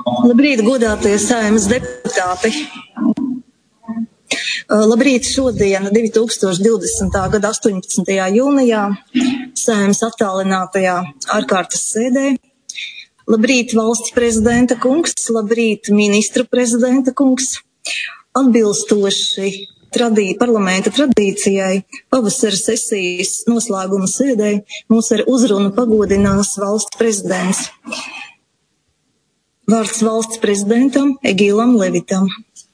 Labrīt, godātie Saeimas deputāti! Labrīt, šodien, 2020. Gada 18. jūnijā, Saeimas attālinātajā ārkārtas sēdē. Labrīt, valsts prezidenta kungs, labrīt, ministra prezidenta kungs. Atbilstoši parlamenta tradīcijai, pavasara sesijas noslēguma sēdē mūs ar uzrunu pagodinās valsts prezidents. Vārds valsts prezidentam Egīlam Levitam.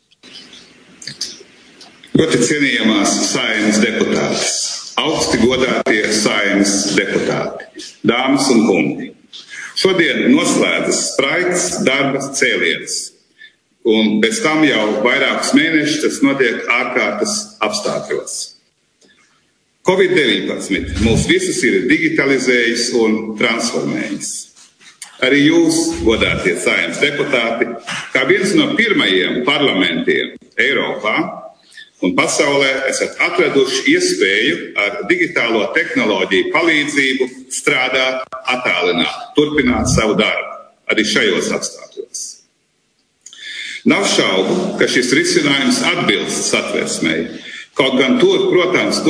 Ļoti cienījamās Saeimas deputātes, augsti godātie Saeimas deputāti, dāmas un kungi. Šodien noslēdzas spraigs darba cēliens, un pēc tam jau vairākus mēnešus tas notiek ārkārtas apstākļos. Covid-19 mūs visus ir digitalizējis un transformējis. Arī jūs, godātie Saeimas deputāti, kā viens no pirmajiem parlamentiem Eiropā un pasaulē esat atraduši iespēju ar digitālo tehnoloģiju palīdzību strādāt attālināti, turpināt savu darbu, arī šajos apstākļos. Nav šaubu, ka šis risinājums atbilst satversmei, kaut gan tur, protams,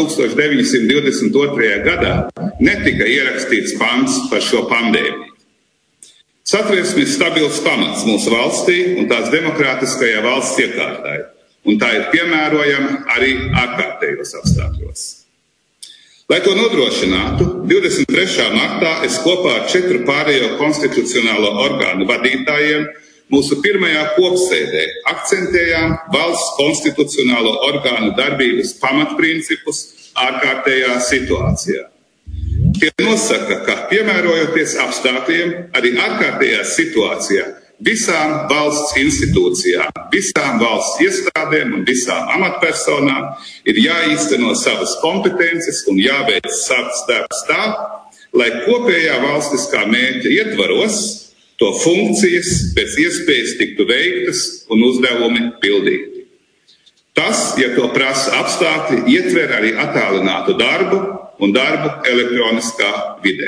1922. Gadā netika ierakstīts pants par šo pandēmiju. Satversme ir stabils pamats mūsu valstī un tās demokrātiskajā valsts iekārtai, un tā ir piemērojama arī ārkārtējos apstākļos. Lai to nodrošinātu, 23. martā es kopā ar 4 pārējo konstitucionālo orgānu vadītājiem mūsu pirmajā kopsēdē akcentējām valsts konstitucionālo orgānu darbības pamatprincipus ārkārtējā situācijā. Tie nosaka, ka piemērojoties apstākļiem, arī ārkārtējā situācijā visām valsts institūcijām, visām valsts iestādēm un visām amatpersonām ir jāīsteno savas kompetences un jāveic savs darbs tā, lai kopējā valstiskā mērķa ietvaros to funkcijas pēc iespējas tiktu veiktas un uzdevumi pildīti. Tas, ja to prasa apstākļi, ietver arī attālinātu darbu un darbu elektroniskā vidē.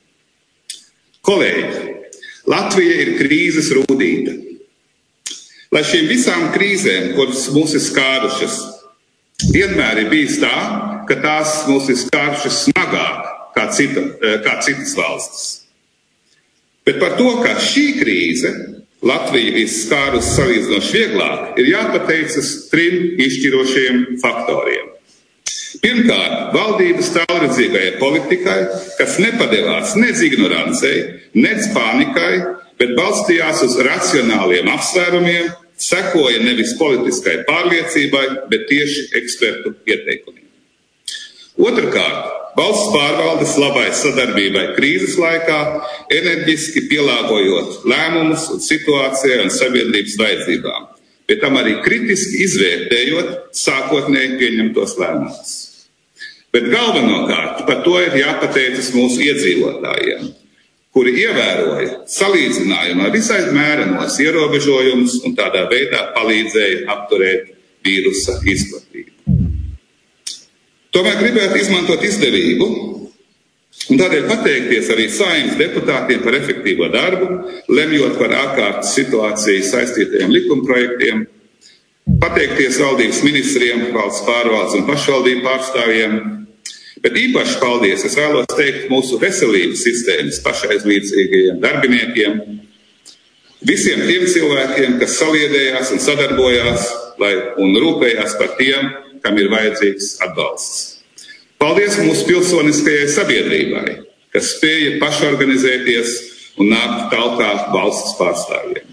Kolēģi, Latvija ir krīzes rūdīte. Lai šīm visām krīzēm, kuras mūs ir skārušas, vienmēr ir bijis tā, ka tās mūs ir skārušas smagāk kā citas valstis. Bet par to, ka šī krīze Latviju ir skārusi salīdzinoši vieglāk, ir jāpateicas 3 izšķirošiem faktoriem. Pirmkārt, valdības tālredzīgajai politikai, kas nepadevās nec ignorancei, nec panikai, bet balstījās uz racionāliem apsvērumiem, sekoja nevis politiskai pārliecībai, bet tieši ekspertu ieteikumiem. Otrkārt, valsts pārvaldes labai sadarbībai krīzes laikā, enerģiski pielāgojot lēmumus un situācijai un sabiedrības vajadzībām, bet tam arī kritiski izvērtējot sākotnēji pieņemtos lēmumus. Bet galvenokārt par to ir jāpateicas mūsu iedzīvotājiem, kuri ievēroja salīdzinājumā visai mērenos ierobežojumus un tādā veidā palīdzēja apturēt vīrusa izplatību. Tomēr gribētu izmantot izdevību un tādēļ pateikties arī Saeimas deputātiem par efektīvo darbu, lemjot par ārkārtas situāciju saistītajiem likumprojektiem, pateikties valdības ministriem, valsts pārvaldes un pašvaldību pārstāvjiem, bet īpaši paldies es vēlos teikt mūsu veselības sistēmas pašaizlīdzīgajiem darbiniekiem, visiem tiem cilvēkiem, kas saliedējās un sadarbojās un rūpējās par tiem, kam ir vajadzīgs atbalsts. Paldies mūsu pilsoniskajai sabiedrībai, kas spēja pašorganizēties un nākt talkā valsts pārstāvjiem.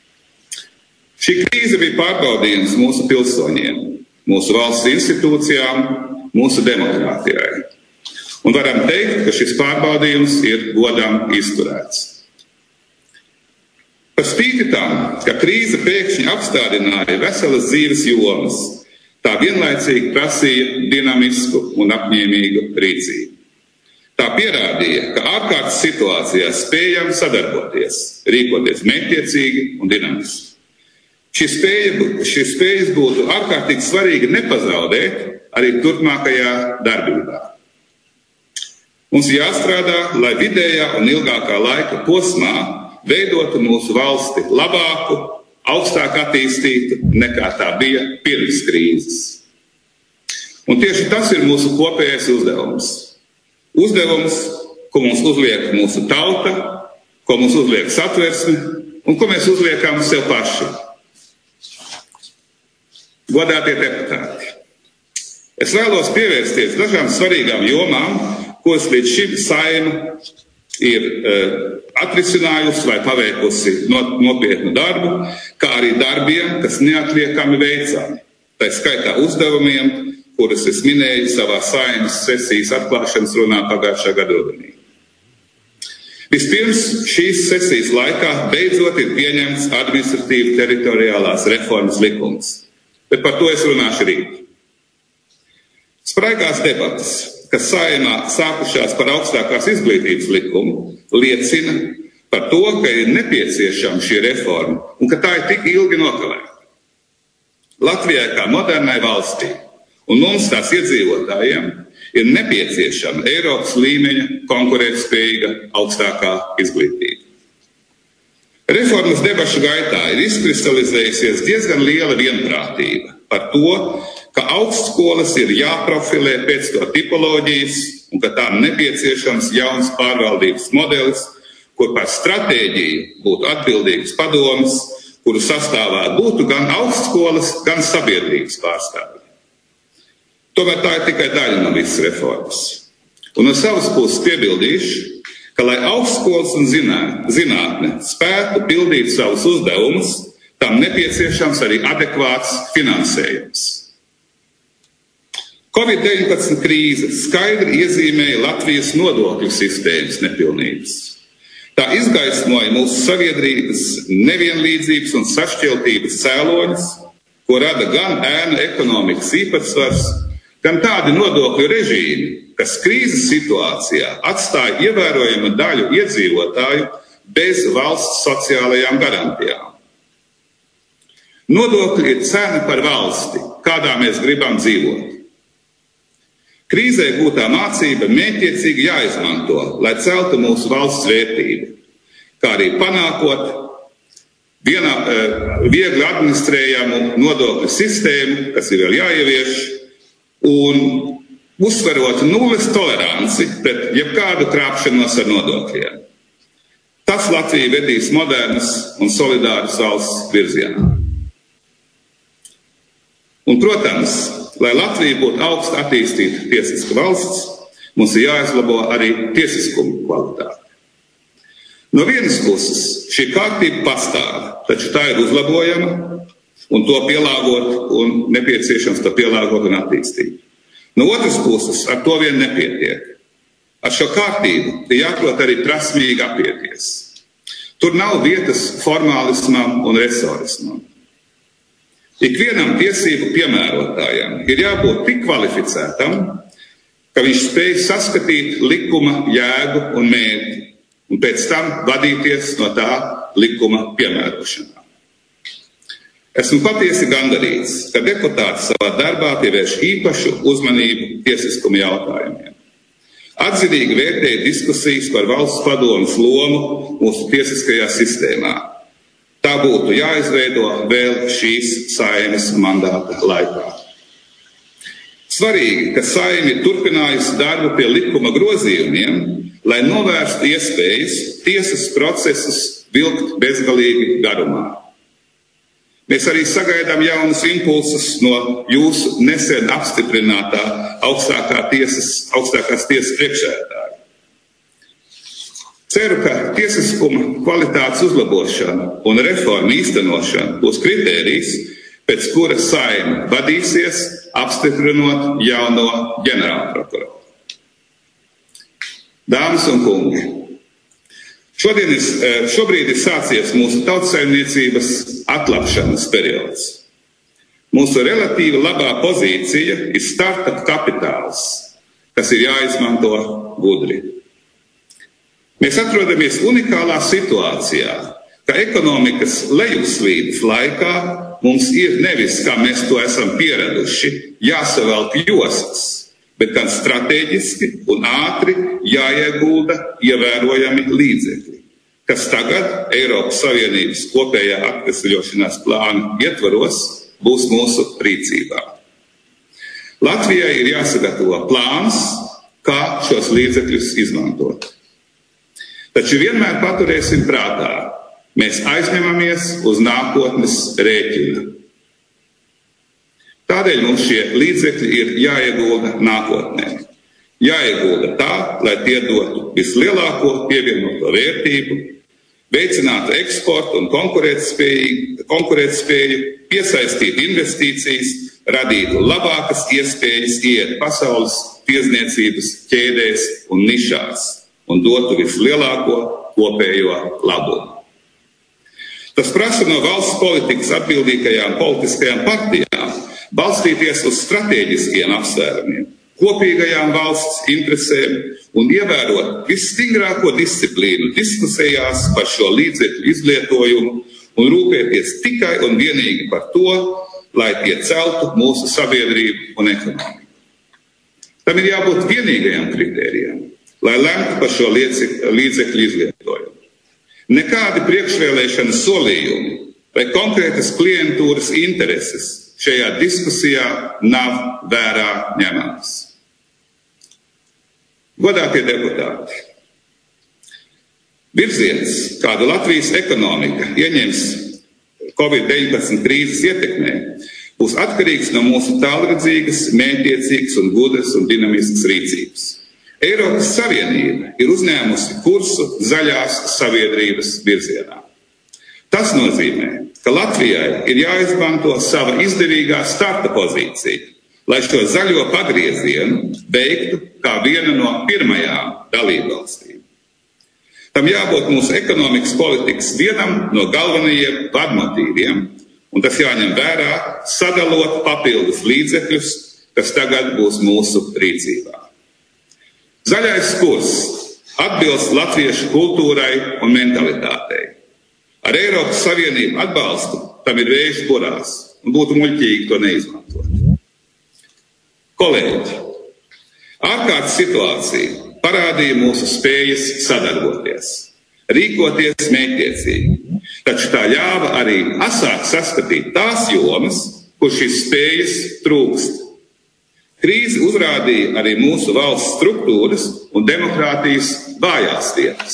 Šī krīze bija pārbaudījums mūsu pilsoņiem, mūsu valsts institūcijām, mūsu demokrātijai. Un varam teikt, ka šis pārbaudījums ir godam izturēts. Par spīti tam, ka krīze pēkšņi apstādināja veselas dzīves jomas, tā vienlaicīgi prasīja dinamisku un apņēmīgu rīcību. Tā pierādīja, ka ārkārtas situācijās spējam sadarboties, rīkoties mērķtiecīgi un dinamiski. Šīs spējas būtu ārkārtīgi svarīgi nepazaudēt arī turpmākajā darbībā. Mums jāstrādā, lai vidējā un ilgākā laika posmā veidotu mūsu valsti labāku, augstāk attīstītu nekā tā bija pirms krīzes. Un tieši tas ir mūsu kopējais uzdevums. Uzdevums, ko mums uzliek mūsu tauta, ko mums uzliek Satversme un ko mēs uzliekam sev paši. Godātie deputāti, es vēlos pievērsties dažām svarīgām jomām, kuras līdz šim Saeima ir atrisinājusi vai paveikusi nopietnu darbu, kā arī darbiem, kas neatliekami veicami. Tā skaitā uzdevumiem, kuras es minēju savā Saeimas sesijas atklāšanas runā pagājušā gada rudenī. Vispirms šīs sesijas laikā beidzot ir pieņemts administratīvi teritoriālās reformas likums, bet par to es runāšu rīt. Spraigās debatas, kas Saeimā sākušās par augstākās izglītības likumu, liecina par to, ka ir nepieciešama šī reforma un ka tā ir tik ilgi nokavēta. Latvijai kā modernai valstī un mums tās iedzīvotājiem ir nepieciešama Eiropas līmeņa konkurētspējīga augstākā izglītība. Reformas debašu gaitā ir izkristalizējusies diezgan liela vienprātība par to, ka augstskolas ir jāprofilē pēc to tipoloģijas un ka tām nepieciešams jauns pārvaldības modelis, kur par stratēģiju būtu atbildīgs padoms, kuru sastāvā būtu gan augstskolas, gan sabiedrības pārstāvji. Tomēr tā ir tikai daļa no visas reformas. Un no savas puses piebildīšu, ka, lai augstskolas un zinātne spētu pildīt savus uzdevumus, tam nepieciešams arī adekvāts finansējums. Covid-19 krīze skaidri iezīmēja Latvijas nodokļu sistēmas nepilnības. Tā izgaismoja mūsu sabiedrības nevienlīdzības un sašķeltības cēloņus, ko rada gan ēnu ekonomikas īpatsvars, gan tādi nodokļu režīmi, kas krīzes situācijā atstāja ievērojamu daļu iedzīvotāju bez valsts sociālajām garantijām. Nodokļi ir cena par valsti, kādā mēs gribam dzīvot. Krīzē gūtā mācība mērķiecīgi jāizmanto, lai celtu mūsu valsts vērtību, kā arī panākot viegli administrējamu nodokļu sistēmu, kas ir vēl jāievieš, un uzsverot nulles toleranci pret jebkādu krāpšanos ar nodokļiem. Tas Latviju vedīs modernas un solidāras valsts virzienā. Un, protams, lai Latvija būtu augsti attīstīta tiesiska valsts, mums ir jāizlabo arī tiesiskuma kvalitāte. No vienas puses šī kārtība pastāv, taču tā ir uzlabojama un to pielāgot un nepieciešams to pielāgot un attīstīt. No otras puses ar to vien nepietiek. Ar šo kārtību ir jāprot arī prasmīgi apieties. Tur nav vietas formālismam un resorismam. Ikvienam tiesību piemērotājam ir jābūt tik kvalificētam, ka viņš spēj saskatīt likuma jēgu un mērķi, un pēc tam vadīties no tā likuma piemērošanā. Esmu patiesi gandarīts, ka deputāti savā darbā pievērš īpašu uzmanību tiesiskuma jautājumiem. Atzinīgi vērtēja diskusijas par valsts padomes lomu mūsu tiesiskajā sistēmā. Tā būtu jāizveido vēl šīs Saeimas mandāta laikā. Svarīgi, ka Saeima ir turpinājusi darbu pie likuma grozījumiem, lai novērstu iespējas tiesas procesus vilkt bezgalīgi garumā. Mēs arī sagaidām jaunus impulsus no jūsu nesen apstiprinātā augstākās tiesas priekšsēdētāja. Ceru, ka tiesiskuma kvalitātes uzlabošana un reforma īstenošana būs kritērijs, pēc kura Saeima vadīsies, apstiprinot jauno ģenerālprokuroru. Dāmas un kungi, šobrīd ir sācies mūsu tautsaimniecības atlapšanas periods. Mūsu relatīvi labā pozīcija ir startup kapitāls, kas ir jāizmanto gudri. Mēs atrodamies unikālā situācijā, ka ekonomikas lejupslīdes laikā mums ir nevis, kā mēs to esam pieraduši, jāsavelk jostas, bet gan strateģiski un ātri jāiegulda ievērojami līdzekļi, kas tagad Eiropas Savienības kopējā atvesļošanās plāna ietvaros būs mūsu rīcībā. Latvijai ir jāsagatavo plāns, kā šos līdzekļus izmantot. Taču vienmēr paturēsim prātā, mēs aizņemamies uz nākotnes rēķina. Tādēļ mums šie līdzekļi ir jāiegulda nākotnē. Jāiegulda tā, lai tie dotu vislielāko pievienoto vērtību, veicinātu eksportu un konkurētspēju, piesaistītu investīcijas, radītu labākas iespējas iet pasaules tirdzniecības ķēdēs un nišās un dotu vislielāko kopējo labumu. Tas prasa no valsts politikas atbildīgajām politiskajām partijām balstīties uz stratēģiskiem apsvērumiem, kopīgajām valsts interesēm un ievērot visstingrāko disciplīnu diskusijās par šo līdzekļu izlietojumu un rūpēties tikai un vienīgi par to, lai tie celtu mūsu sabiedrību un ekonomiku. Tam ir jābūt vienīgajam kritērijam, lai lemtu par šo līdzekļu izlietojumu. Nekādi priekšvēlēšana solījumi vai konkrētas klientūras intereses šajā diskusijā nav vērā ņemamas. Godātie deputāti, virziens, kādu Latvijas ekonomika ieņems Covid-19 krīzes ietekmē, būs atkarīgs no mūsu tālredzīgas, mērķtiecīgas un gudras un dinamiskas rīcības. Eiropas Savienība ir uzņēmusi kursu zaļās sabiedrības virzienā. Tas nozīmē, ka Latvijai ir jāizmanto sava izdevīgā starta pozīcija, lai šo zaļo pagriezienu veiktu kā viena no pirmajām dalībvalstīm. Tam jābūt mūsu ekonomikas politikas vienam no galvenajiem vadmotīviem, un tas jāņem vērā, sadalot papildus līdzekļus, kas tagad būs mūsu rīcībā. Zaļais kurs atbilst latviešu kultūrai un mentalitātei. Ar Eiropas Savienību atbalstu tam ir vējš burās, un būtu muļķīgi to neizmantot. Kolēģi, ārkārtas situācija parādīja mūsu spējas sadarboties, rīkoties mērķtiecīgi, taču tā ļāva arī asāk saskatīt tās jomas, kur šīs spējas trūkst. Krīze uzrādīja arī mūsu valsts struktūras un demokrātijas vājās vietas.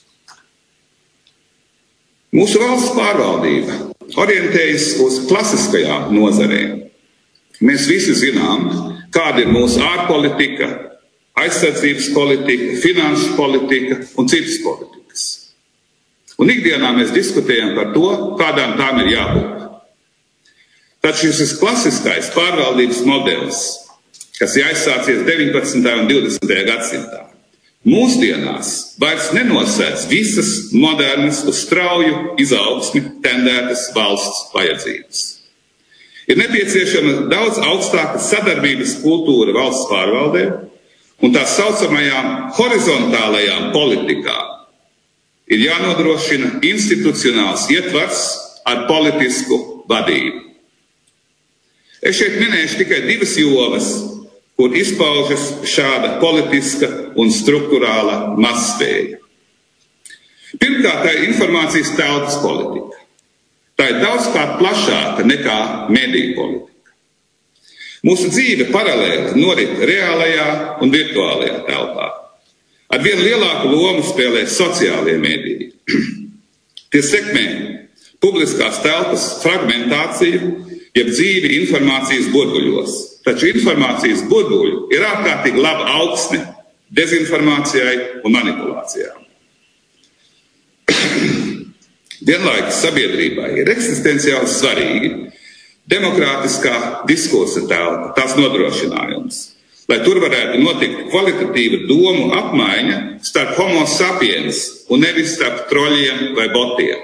Mūsu valsts pārvaldība orientējas uz klasiskajām nozarēm. Mēs visi zinām, kāda ir mūsu ārpolitika, aizsardzības politika, finanšu politika un citas politikas. Un ikdienā mēs diskutējam par to, kādām tām ir jābūt. Taču šis klasiskais pārvaldības modelis, kas ir aizsācies 19. un 20. gadsimtā, mūsdienās vairs nenosēdz visas modernas uz strauju izaugsmi tendētas valsts vajadzības. Ir nepieciešama daudz augstāka sadarbības kultūra valsts pārvaldē un tā saucamajām horizontālajām politikām ir jānodrošina institucionāls ietvars ar politisku vadību. Es šeit minēšu tikai divas jomas, kur izpaužas šāda politiska un strukturāla mazspēja. Pirmkārt, tā ir informācijas telpas politika. Tā ir daudzkārt plašāka nekā mediju politika. Mūsu dzīve paralēli norit reālajā un virtuālajā telpā. Ar vien lielāku lomu spēlē sociālie mediji. Tie sekmē publiskās telpas fragmentāciju, jeb dzīvi informācijas burbuļos. Taču informācijas burbuļi ir ārkārtīgi laba augsne dezinformācijai un manipulācijām. Vienlaikus sabiedrībai ir eksistenciāli svarīgi demokrātiskā diskursa telpa, tās nodrošinājums, lai tur varētu notikt kvalitatīva domu apmaiņa starp homo sapiens un nevis starp troļiem vai botiem.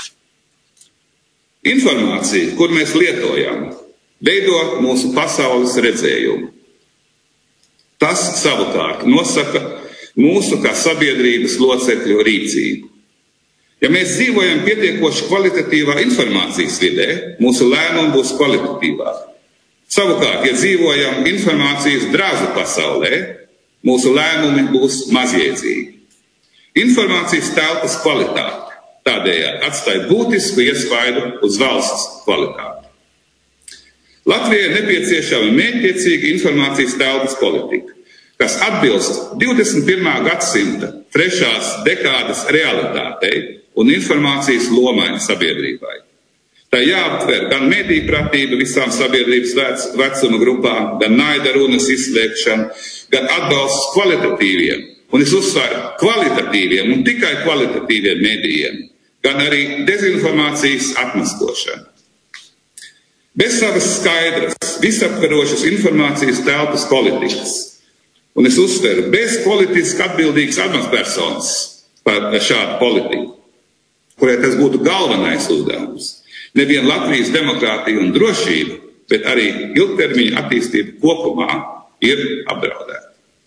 Informācija, kur mēs lietojam, veido mūsu pasaules redzējumu. Tas savukārt nosaka mūsu kā sabiedrības locekļu rīcību. Ja mēs dzīvojam pietiekoši kvalitatīvā informācijas vidē, mūsu lēmumi būs kvalitatīvāki. Savukārt, ja dzīvojam informācijas drāzu pasaulē, mūsu lēmumi būs mazjēdzīgi. Informācijas telpas kvalitāte tādējādi atstāja būtisku iespaidu uz valsts kvalitāti. Latvijai nepieciešama mērķtiecīga informācijas telpas politika, kas atbilst 21. gadsimta 3. dekādas realitātei un informācijas lomai sabiedrībai. Tā jāaptver gan medijpratība visām sabiedrības vecuma grupām, gan naida runas izslēgšana, gan atbalsts kvalitatīviem, un es uzsveru kvalitatīviem un tikai kvalitatīviem medijiem, gan arī dezinformācijas atmaskošana. Bez savas skaidras, visaptverošas informācijas telpas politikas, un es uzsveru, bez politiski atbildīgas amatpersonas par šādu politiku, kurai tas būtu galvenais uzdevums, nevien Latvijas demokrātija un drošība, bet arī ilgtermiņa attīstība kopumā ir apdraudēta.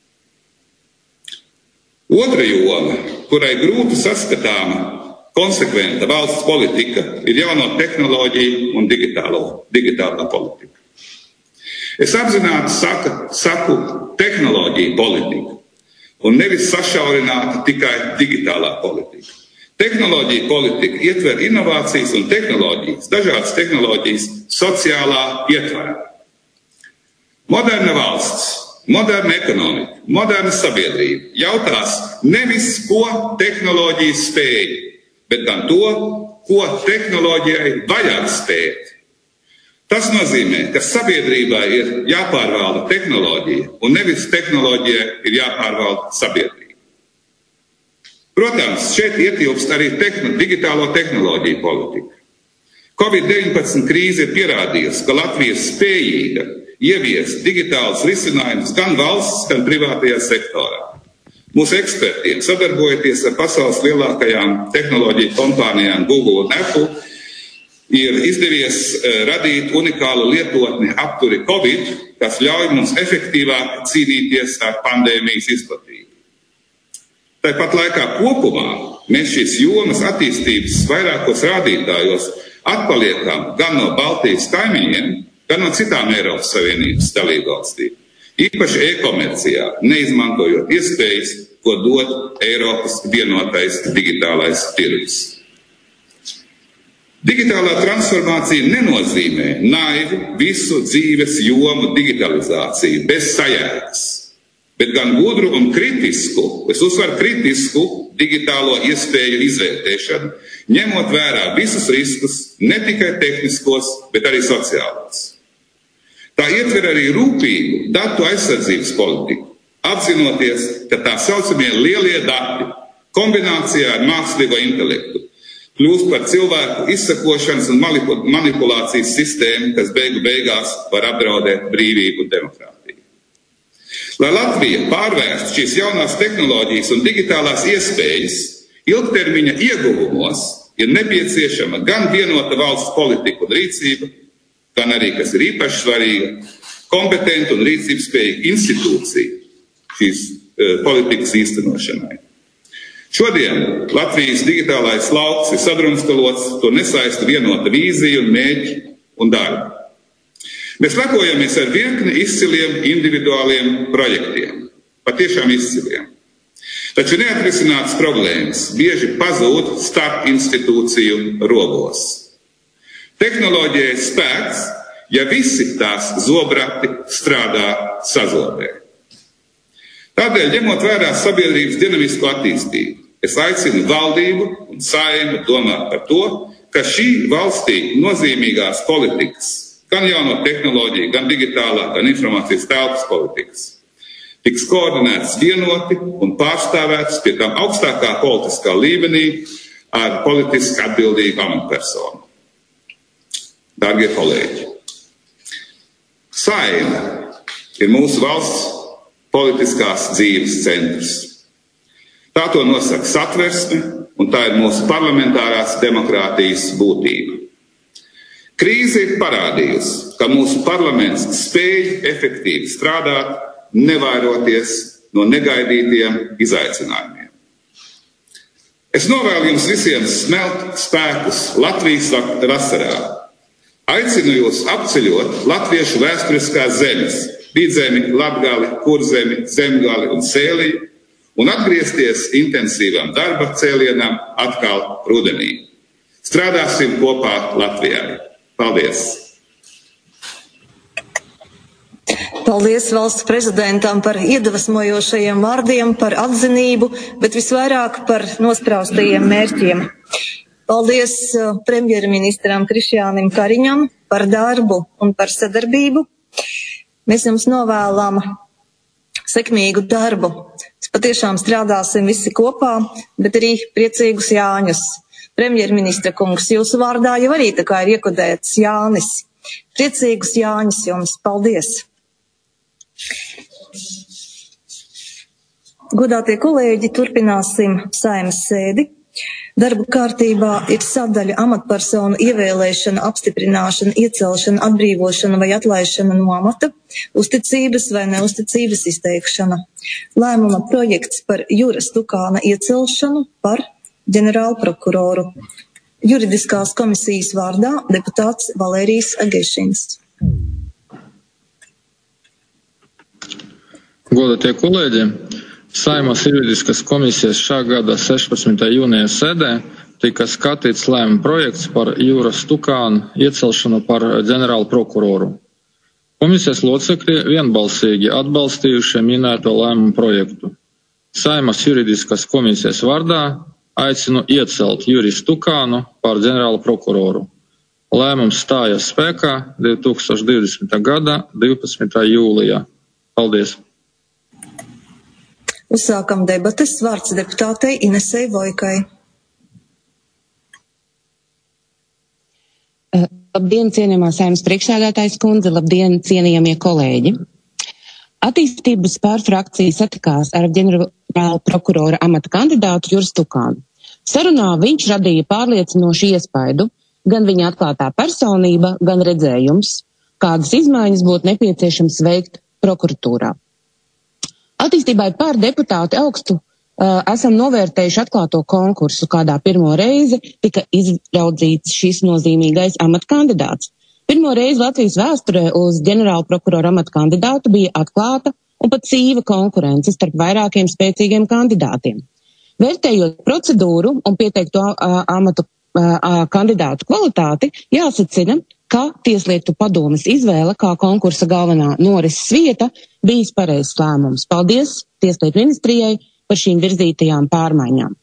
Otra joma, kurai grūti saskatāma konsekventa valsts politika, ir jauno tehnoloģiju un digitālā politika. Es apzināti saku tehnoloģiju politika un nevis sašaurināta tikai digitālā politika. Tehnoloģija politika ietver inovācijas un tehnoloģijas, dažādas tehnoloģijas sociālā ietvarā. Moderna valsts, moderna ekonomika, moderna sabiedrība jautās nevis, ko tehnoloģijas spēj, bet gan to, ko tehnoloģijai vajag spēt. Tas nozīmē, ka sabiedrībai ir jāpārvalda tehnoloģija, un nevis tehnoloģijai ir jāpārvalda sabiedrība. Protams, šeit ietilpst arī digitālo tehnoloģiju politika. Covid-19 krīze ir pierādījusi, ka Latvija ir spējīga ieviest digitālus risinājumus gan valsts, gan privātajā sektorā. Mūsu ekspertiem, sadarbojoties ar pasaules lielākajām tehnoloģiju kompānijām Google un Apple, ir izdevies radīt unikālu lietotni apturi Covid, kas ļauj mums efektīvāk cīnīties ar pandēmijas izplatību. Tāpat laikā kopumā mēs šīs jomas attīstības vairākos rādītājos atpaliekam gan no Baltijas kaimiņiem, gan no citām Eiropas Savienības dalībvalstīm. Īpaši e-komercijā, neizmantojot iespējas, ko dod Eiropas vienotais digitālais tirgus. Digitālā transformācija nenozīmē naivu visu dzīves jomu digitalizāciju bez sajēgas, bet gan gudru un kritisku, es uzsveru kritisku digitālo iespēju izvērtēšanu, ņemot vērā visus riskus, ne tikai tehniskos, bet arī sociālos. Tā ietver arī rūpīgu datu aizsardzības politiku, apzinoties, ka tā saucamie lielie dati kombinācijā ar mākslīgo intelektu kļūst par cilvēku izsekošanas un manipulācijas sistēmu, kas beigās var apdraudēt brīvību un demokrātiju. Lai Latvija pārvērstu šīs jaunās tehnoloģijas un digitālās iespējas ilgtermiņa ieguvumos, ir nepieciešama gan vienota valsts politika un rīcība, gan arī, kas ir īpaši svarīga, kompetenta un rīcības spējīga institūcija šīs politikas īstenošanai. Šodien Latvijas digitālais lauks ir sadrumstalots, to nesaista vienota vīzija un mērķi un darba. Mēs lepojamies ar virkni izciliem individuāliem projektiem, patiešām izciliem. Taču neatrisinātas problēmas bieži pazūd starp institūciju robos. Tehnoloģija ir spēks, ja visi tās zobrati strādā sazobē. Tādēļ, ņemot vērā sabiedrības dinamisko attīstību, es aicinu valdību un Saeimu domāt par to, ka šī valstī nozīmīgās politikas, gan jauno tehnoloģiju, gan digitālā, gan informācijas telpas politikas, tiks koordinētas vienoti un pārstāvētas pie tām augstākā politiskā līmenī ar politiski atbildīgu amatpersonu. Dārgie kolēģi, Saeima ir mūsu valsts politiskās dzīves centrs. Tā to nosaka Satversme, un tā ir mūsu parlamentārās demokrātijas būtība. Krīze ir parādījusi, ka mūsu parlaments spēj efektīvi strādāt, nevairoties no negaidītiem izaicinājumiem. Es novēlu jums visiem smelt spēkus Latvijas vasarā. Aicinu jūs apceļot latviešu vēsturiskās zemes, Vidzemi, Latgali, Kurzemi, Zemgali un Sēliju un atgriezties intensīvam darba cēlienam atkal rudenī. Strādāsim kopā Latvijai. Paldies! Paldies valsts prezidentam par iedvesmojošajiem vārdiem, par atzinību, bet visvairāk par nospraustajiem mērķiem. Paldies premjerministram Krišjānim Kariņam par darbu un par sadarbību. Mēs jums novēlam sekmīgu darbu. Patiešām strādāsim visi kopā, bet arī priecīgus Jāņus. Premjerministra kungs, jūsu vārdā jau arī tā kā ir iekodēts Jānis. Priecīgus Jāņus jums. Paldies! Godātie kolēģi, turpināsim Saeimas sēdi. Darba kārtībā ir sadaļa amatpersonu ievēlēšana, apstiprināšana, iecelšana, atbrīvošana vai atlaišana no amata, uzticības vai neuzticības izteikšana. Lēmuma projekts par Jura Stukāna iecelšanu par ģenerālprokuroru. Juridiskās komisijas vārdā deputāts Valērijs Agešins. Godātie kolēģi, Saeimas juridiskas komisijas šā gada 16. jūnija sēdē tika skatīts lēmuma projekts par Jura Stukāna iecelšanu par ģenerālu prokuroru. Komisijas locekļi vienbalsīgi atbalstījuši minēto lēmumu projektu. Saeimas juridiskas komisijas vārdā aicinu iecelt Juri Stukānu par ģenerālu prokuroru. Lēmums stājās spēkā 2020. gada 12. jūlijā. Paldies! Uzsākam debates. Vārds deputātei Inesei Vojkai. Labdien, cienījamā Saeimas priekšsēdētājas kundze, labdien, cienījamie kolēģi. Attīstības pārfrakcija satikās ar ģenerāla prokurora amata kandidātu Juru Stukānu. Sarunā viņš radīja pārliecinošu iespaidu, gan viņa atklātā personība, gan redzējums, kādas izmaiņas būtu nepieciešams veikt prokuratūrā. Attīstībai par deputāti augstu esam novērtējuši atklāto konkursu, kādā pirmo reizi tika izraudzīts šis nozīmīgais amatkandidāts. Pirmo reizi Latvijas vēsturē uz ģenerāla prokurora amatkandidātu bija atklāta un pat cīva konkurence starp vairākiem spēcīgiem kandidātiem. Vērtējot procedūru un pieteikto amatu kandidātu kvalitāti, jāsacina, ka Tieslietu padomes izvēle kā konkursa galvenā norises vieta bijis pareizs lēmums. Paldies Tieslietu ministrijai par šīm virzītajām pārmaiņām.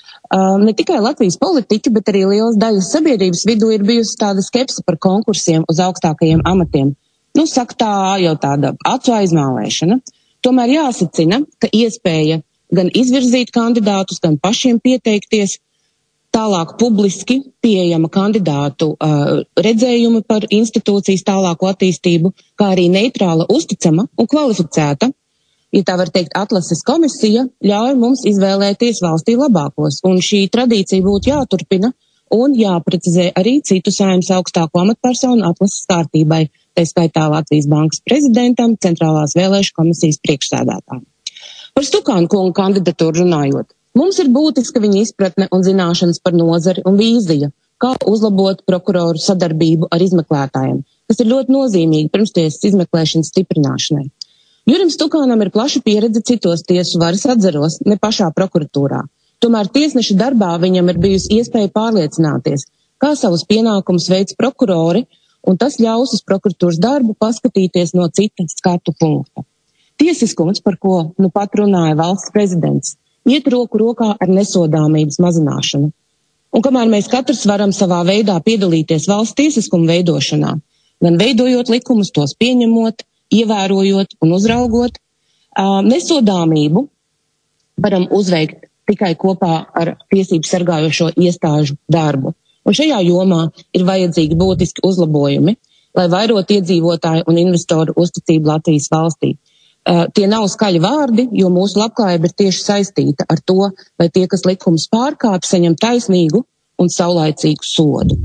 Ne tikai Latvijas politiķi, bet arī lielas daļas sabiedrības vidū ir bijusi tāda skepse par konkursiem uz augstākajiem amatiem. Saka tā jau tāda acu aizmālēšana. Tomēr jāsacina, ka iespēja gan izvirzīt kandidātus, gan pašiem pieteikties, tālāk publiski pieejama kandidātu redzējumi par institūcijas tālāko attīstību, kā arī neitrāla, uzticama un kvalificēta, ja tā var teikt, atlases komisija ļauj mums izvēlēties valstī labākos, un šī tradīcija būtu jāturpina un jāprecizē arī citu Saeimas augstāko amatpersonu atlases kārtībai, tā skaitā Latvijas Bankas prezidentam, Centrālās vēlēšanu komisijas priekšsēdētājam. Par Stukānu kungu kandidatūru runājot. Mums ir būtiska viņa izpratne un zināšanas par nozari un vīzija, kā uzlabot prokuroru sadarbību ar izmeklētājiem, kas ir ļoti nozīmīgi pirmstiesas izmeklēšanas stiprināšanai. Jurim Stukānam ir plaša pieredze citos tiesu varas atzaros, ne pašā prokuratūrā. Tomēr tiesneša darbā viņam ir bijusi iespēja pārliecināties, kā savus pienākumus veids prokurori, un tas ļaus uz prokuratūras darbu paskatīties no cita skatu punkta. Tiesiskums, par ko nu pat runāja valsts prezidents, iet roku rokā ar nesodāmības mazināšanu. Un kamēr mēs katrs varam savā veidā piedalīties valsts tiesiskuma veidošanā, gan veidojot likumus, tos pieņemot, ievērojot un uzraugot, nesodāmību varam uzveikt tikai kopā ar tiesību sargājošo iestāžu darbu. Un šajā jomā ir vajadzīgi būtiski uzlabojumi, lai vairot iedzīvotāju un investoru uzticību Latvijas valstī. Tie nav skaļi vārdi, jo mūsu labklājība ir tieši saistīta ar to, lai tie, kas likumus pārkāp, saņem taisnīgu un saulaicīgu sodu.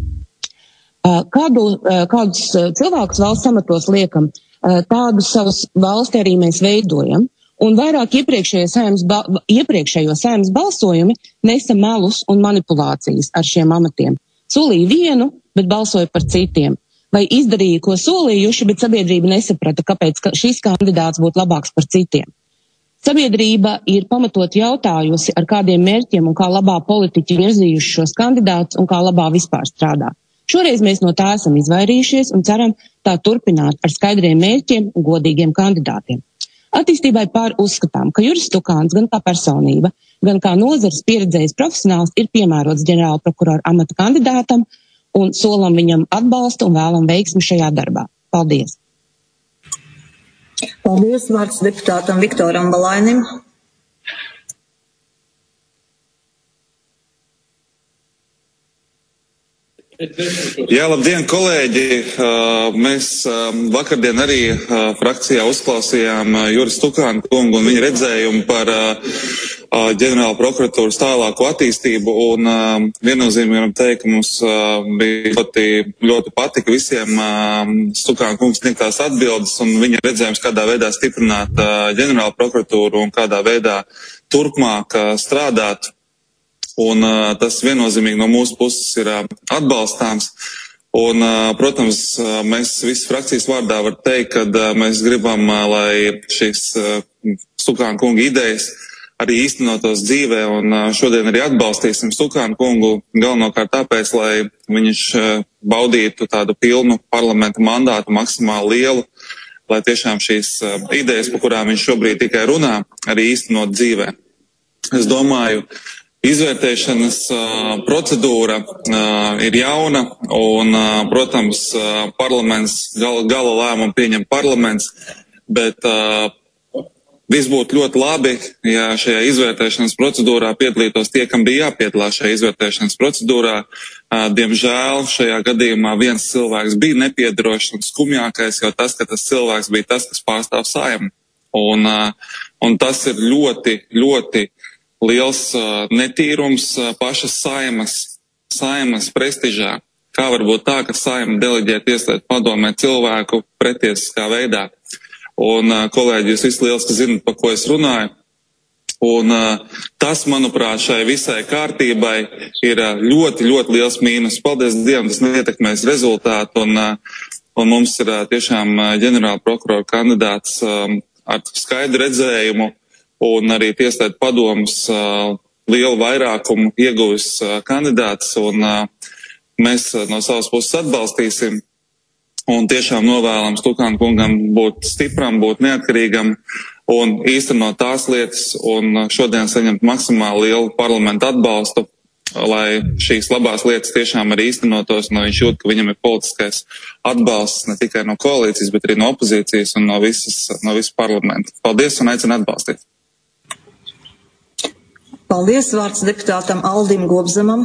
Kādus cilvēkus valsts amatos liekam, tādus savus valsti arī mēs veidojam, un vairāk iepriekšējo Saeimas balsojumi nesa melus un manipulācijas ar šiem amatiem. Solīja vienu, bet balsoja par citiem. Vai izdarīja, ko solījuši, bet sabiedrība nesaprata, kāpēc šis kandidāts būtu labāks par citiem. Sabiedrība ir pamatot jautājusi, ar kādiem mērķiem un kā labā politiķi virzījuši šos kandidātus un kā labā vispār strādā. Šoreiz mēs no tā esam izvairījušies un ceram tā turpināt ar skaidriem mērķiem un godīgiem kandidātiem. Attīstībai pār uzskatām, ka Juris Stukāns gan kā personība, gan kā nozares pieredzējis profesionāls ir piemērots ģenerāla prokurora amata kandidātam un solam viņam atbalstu un vēlam veiksmi šajā darbā. Paldies! Paldies, vārds deputātam Viktoram Balainim. Jā, labdien, kolēģi! Mēs vakardien arī frakcijā uzklausījām Juris Stukānu kungu un viņa redzējumu par ģenerāla prokuratūras tālāko attīstību, un viennozīmīgi varam teikt, ka mums bija ļoti patika visiem Stukānu kungs sniegtās atbildes un viņa redzējums, kādā veidā stiprināt ģenerāla prokuratūru un kādā veidā turpmāk strādāt. Un tas viennozīmīgi no mūsu puses ir atbalstāms. Un, protams, mēs visas frakcijas vārdā var teikt, ka mēs gribam, lai šīs Stukāna kunga idejas arī īstenotos dzīvē, un šodien arī atbalstīsim Stukāna kungu galvenokārt tāpēc, lai viņš baudītu tādu pilnu parlamenta mandātu, maksimāli lielu, lai tiešām šīs idejas, par kurām viņš šobrīd tikai runā, arī īstenot dzīvē. Es domāju, izvērtēšanas procedūra ir jauna un, protams, parlaments, gala lēmumu pieņem parlaments, bet viss būtu ļoti labi, ja šajā izvērtēšanas procedūrā piedalītos tie, kam bija jāpiedalās šajā izvērtēšanas procedūrā. Diemžēl šajā gadījumā viens cilvēks bija nepiedarošs un skumjākais, jo tas, ka tas cilvēks bija tas, kas pārstāv Saeimu. Un tas ir ļoti, ļoti liels netīrums pašas Saeimas prestižā. Kā var būt tā, ka Saeima deleģē tieslietu padomē cilvēku pretiesiskā veidā? Un, kolēģi, jūs visi lieliski zinat, par ko es runāju. Un tas, manuprāt, šai visai kārtībai ir ļoti, ļoti liels mīnus. Paldies Dievam, tas neietekmēs rezultātu. Un mums ir tiešām ģenerāla prokurora kandidāts ar skaidru redzējumu, un arī tieslietu padomas lielu vairākumu ieguvis kandidāts, un mēs no savas puses atbalstīsim, un tiešām novēlam Stukāna kungam būt stipram, būt neatkarīgam, un īstenot tās lietas, un šodien saņemt maksimāli lielu parlamentu atbalstu, lai šīs labās lietas tiešām arī īstenotos, un viņš jūt, ka viņam ir politiskais atbalsts ne tikai no koalīcijas, bet arī no opozīcijas un no visas parlamenta. Paldies un aicinu atbalstīt! Paldies, vārds deputātam Aldim Gobzemam.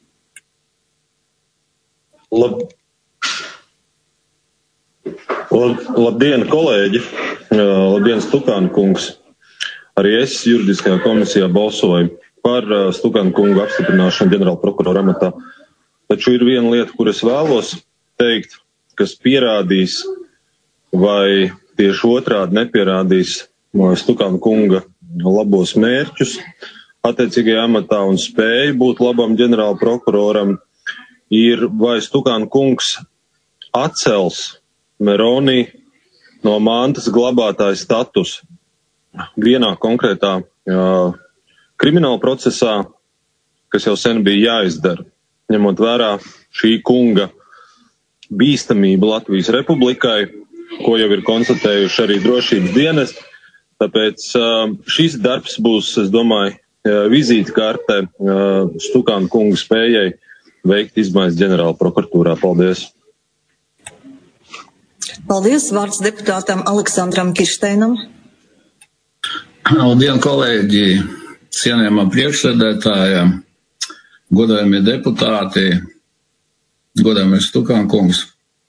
Labdien, kolēģi! Labdien, Stukāna kungs! Arī es juridiskajā komisijā balsoju par Stukāna kungu apstiprināšanu ģenerāla prokurora amatā. Taču ir viena lieta, kur es vēlos teikt, kas pierādīs vai tieši otrādi nepierādīs Stukāna kunga labos mērķus attiecīgajā amatā un spēju būt labam ģenerāla prokuroram, ir vai Stukāna kungs atcels Meronī no mantas glabātāja status vienā konkrētā krimināla procesā, kas jau sen bija jāizdara, ņemot vērā šī kunga bīstamību Latvijas Republikai, ko jau ir konstatējuši arī drošības dienesti. Tāpēc šis darbs būs, es domāju, vizītkārtē Stukāna kunga spējai veikt izmaiņas ģenerāla prokuratūrā. Paldies! Paldies, vārds deputātam Aleksandram Kiršteinam. Labdien, kolēģi, cienījamā priekšsēdētāja, godājamie deputāti, godājamais Stukāna kungs.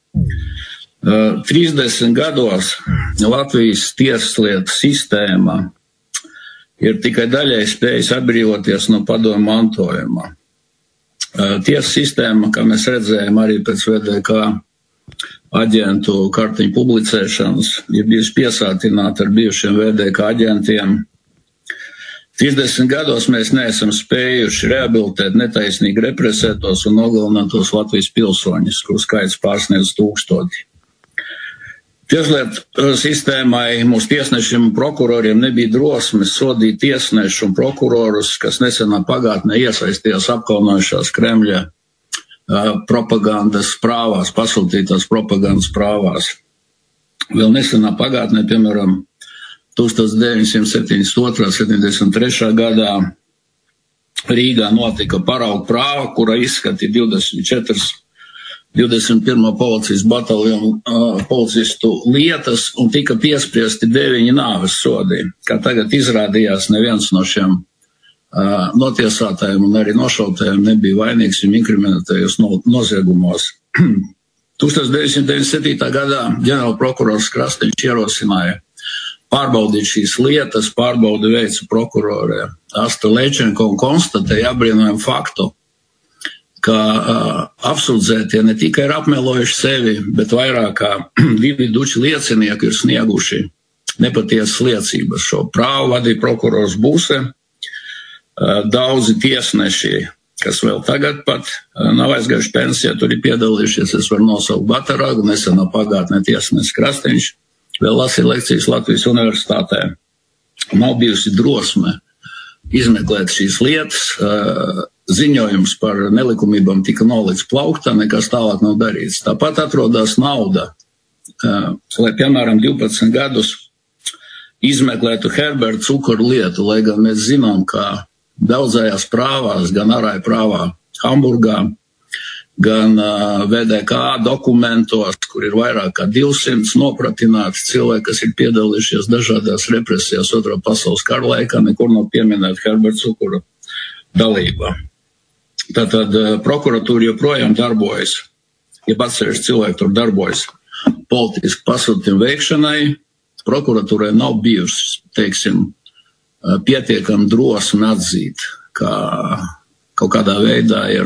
30 gados Latvijas tieslietu sistēma ir tikai daļai spējas atbrīvoties no padomu mantojuma. Tiesu sistēma, kā mēs redzējām arī pēc VDK aģentu kartiņu publicēšanas, ir bijusi piesātināta ar bijušiem VDK aģentiem. 30 gados mēs neesam spējuši rehabilitēt netaisnīgi represētos un nogalinātos Latvijas pilsoņus, kuru skaits pārsniedz 1000. Tieslietu sistēmai, mūsu tiesnešiem un prokuroriem nebija drosmes sodīt tiesnešu un prokurorus, kas nesenā pagātnē iesaistījās apkaunojušās Kremļa propagandas prāvās, pasūtītās propagandas prāvās. Vēl nesenā pagātnē, piemēram, 1972.-73. gadā Rīgā notika paraugu prāva, kura izskatīja 21. policijas bataljonu policistu lietas un tika piespriesti 9 nāves sodi. Kā tagad izrādījās, neviens no šiem notiesātājiem un arī nošautajiem nebija vainīgs un inkriminētajos noziegumos. 1997. gadā ģenerālprokurors Krasniņš ierosināja pārbaudīt šīs lietas, pārbaudi veica prokurore Asta Lečenko un konstatēja apbrīnojumu faktu, ka apsūdzētie ne tikai ir apmelojuši sevi, bet vairāk kā 2 duči liecinieki ir snieguši nepatiesas liecības. Šo prāvu vadīja prokurors Būse, daudzi tiesneši, kas vēl tagad pat nav aizgājuši pensijā, tur ir piedalījušies, es varu nosaukt Bataragu, nesenā pagātnē tiesnesis Krasniņš, vēl lasīja lekcijas Latvijas universitātē. Nav bijusi drosme izmeklēt šīs lietas, ziņojums par nelikumībām tika nolikts plauktā, nekas tālāk nav darīts. Tāpat atrodas nauda, lai, piemēram, 12 gadus izmeklētu Herberta Cukuru lietu, lai gan mēs zinām, ka daudzajās prāvās, gan Arai prāvā Hamburgā, gan VDK dokumentos, kur ir vairāk kā 200 nopratināti cilvēki, kas ir piedalījušies dažādās represijās Otrā pasaules kara laikā, nekur nav pieminēta Herberta Cukura dalība. Tātad prokuratūra joprojām darbojas, ja atsevišķi cilvēki tur darbojas politiski pasūtījumu veikšanai, prokuratūrai nav bijusi, teiksim, pietiekami drosmi atzīt, ka kaut kādā veidā ir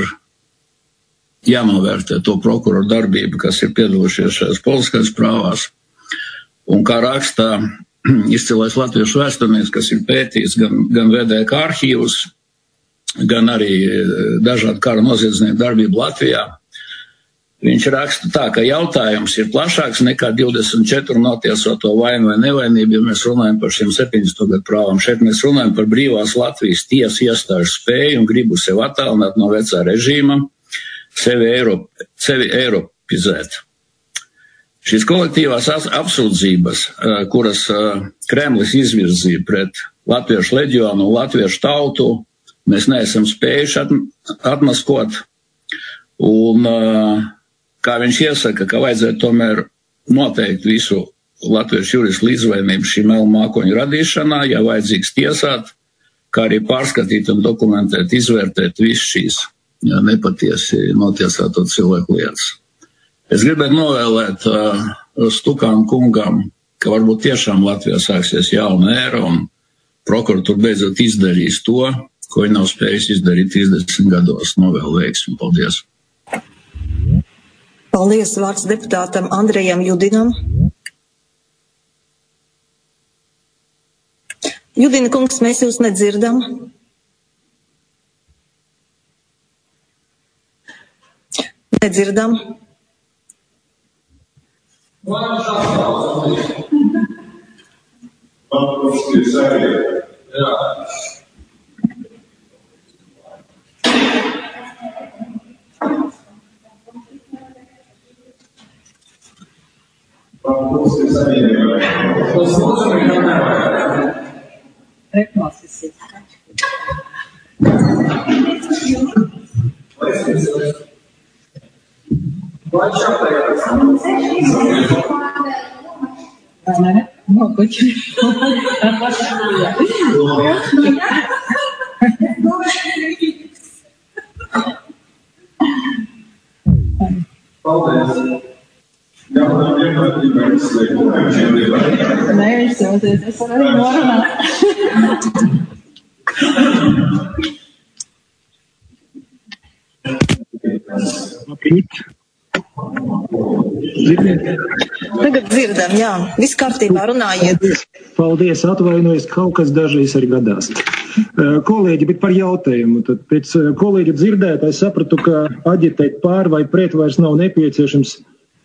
jānovērtē to prokuroru darbību, kas ir piedalījušies šajās politiskās prāvās. Un kā rakstā izcilais latviešu vēsturnieks, kas ir pētījis gan VDK arhīvus, gan arī dažādu kara noziedznieku darbību Latvijā, viņš raksta tā, ka jautājums ir plašāks nekā 24 notiesoto vainu vai nevainību, ja mēs runājam par šiem 70. gadu prāvām. Šeit mēs runājam par brīvās Latvijas tiesu iestāžu spēju un gribu sev attālināt no vecā režīma, sevi eiropizēt. Šīs kolektīvās apsūdzības, kuras Kremlis izvirzīja pret latviešu leģionu un latviešu tautu, mēs neesam spējuši atmaskot, un kā viņš iesaka, ka vajadzētu tomēr noteikt visu latviešu juristu līdzvainību šī melu mākoņu radīšanā, ja vajadzīgs tiesāt, kā arī pārskatīt un dokumentēt, izvērtēt visu šīs nepatiesi notiesāto cilvēku lietas. Es gribētu novēlēt Stukāna kungam, ka varbūt tiešām Latvijā sāksies jauna ēra un prokuratūra beidzot izdarīs to, ko viņi nav spējuši izdarīt 30 gados. Novēlu veiksmi. Paldies. Paldies, vārds deputātam Andrejam Judinam. Judina kungs, mēs jūs nedzirdam. Nedzirdam. Es varu arī norunāt. Tagad dzirdam, jā. Viss kārtībā, runājiet. Paldies, atvainojos, kaut kas dažreiz arī gadās. Kolēģi, bet par jautājumu. Tad pēc kolēģa dzirdētā es sapratu, ka aģitēt pār vai pret vairs nav nepieciešams.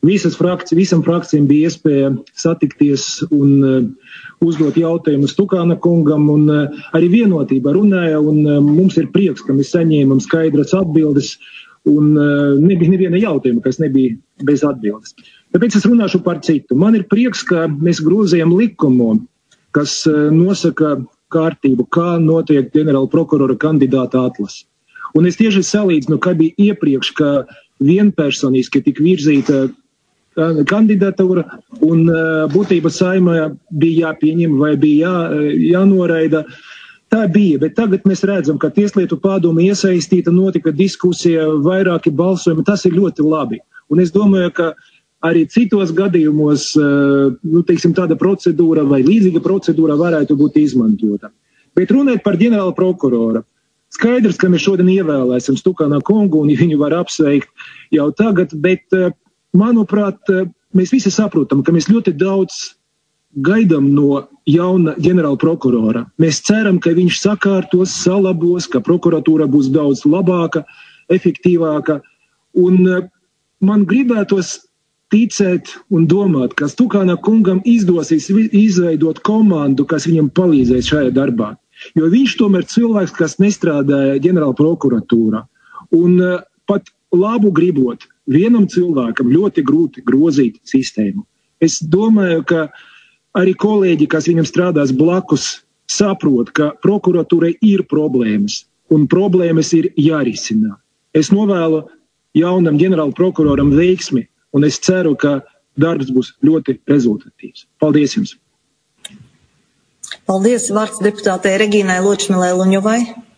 Visam frakcijām bija iespēja satikties un uzdot jautājumu Stukāna kungam, un arī vienotība runāja, un mums ir prieks, ka mēs saņēmam skaidras atbildes, un nebija neviena jautājuma, kas nebija bez atbildes. Tāpēc es runāšu par citu. Man ir prieks, ka mēs grozījam likumu, kas nosaka kārtību, kā notiek ģenerāla prokurora kandidāta atlase. Un es tieši salīdzinu, kā bija iepriekš, ka vienpersoniski tika virzīta kandidatūra un būtība Saeimā bija jāpieņem vai bija jānoraida. Tā bija, bet tagad mēs redzam, ka Tieslietu padome iesaistīta, notika diskusija, vairāki balsojumi, tas ir ļoti labi. Un es domāju, ka arī citos gadījumos, tāda procedūra vai līdzīga procedūra varētu būt izmantota. Bet runāt par ģenerāla prokurora. Skaidrs, ka mēs šodien ievēlēsim Stukāna kungu un viņu var apsveikt jau tagad, bet, manuprāt, mēs visi saprotam, ka mēs ļoti daudz gaidām no jauna ģenerāla prokurora. Mēs ceram, ka viņš sakārtos, salabos, ka prokuratūra būs daudz labāka, efektīvāka. Un man gribētos ticēt un domāt, ka Stukāna kungam izdosies izveidot komandu, kas viņam palīdzēs šajā darbā. Jo viņš tomēr cilvēks, kas nestrādāja ģenerāla prokuratūrā. Un pat labu gribot, vienam cilvēkam ļoti grūti grozīt sistēmu. Es domāju, ka arī kolēģi, kas viņam strādās blakus, saprot, ka prokuratūrai ir problēmas, un problēmas ir jārisina. Es novēlu jaunam ģenerāla prokuroram veiksmi, un es ceru, ka darbs būs ļoti rezultatīvs. Paldies jums! Paldies! Vārds deputātei Regīnai Ločmilai Luņovai.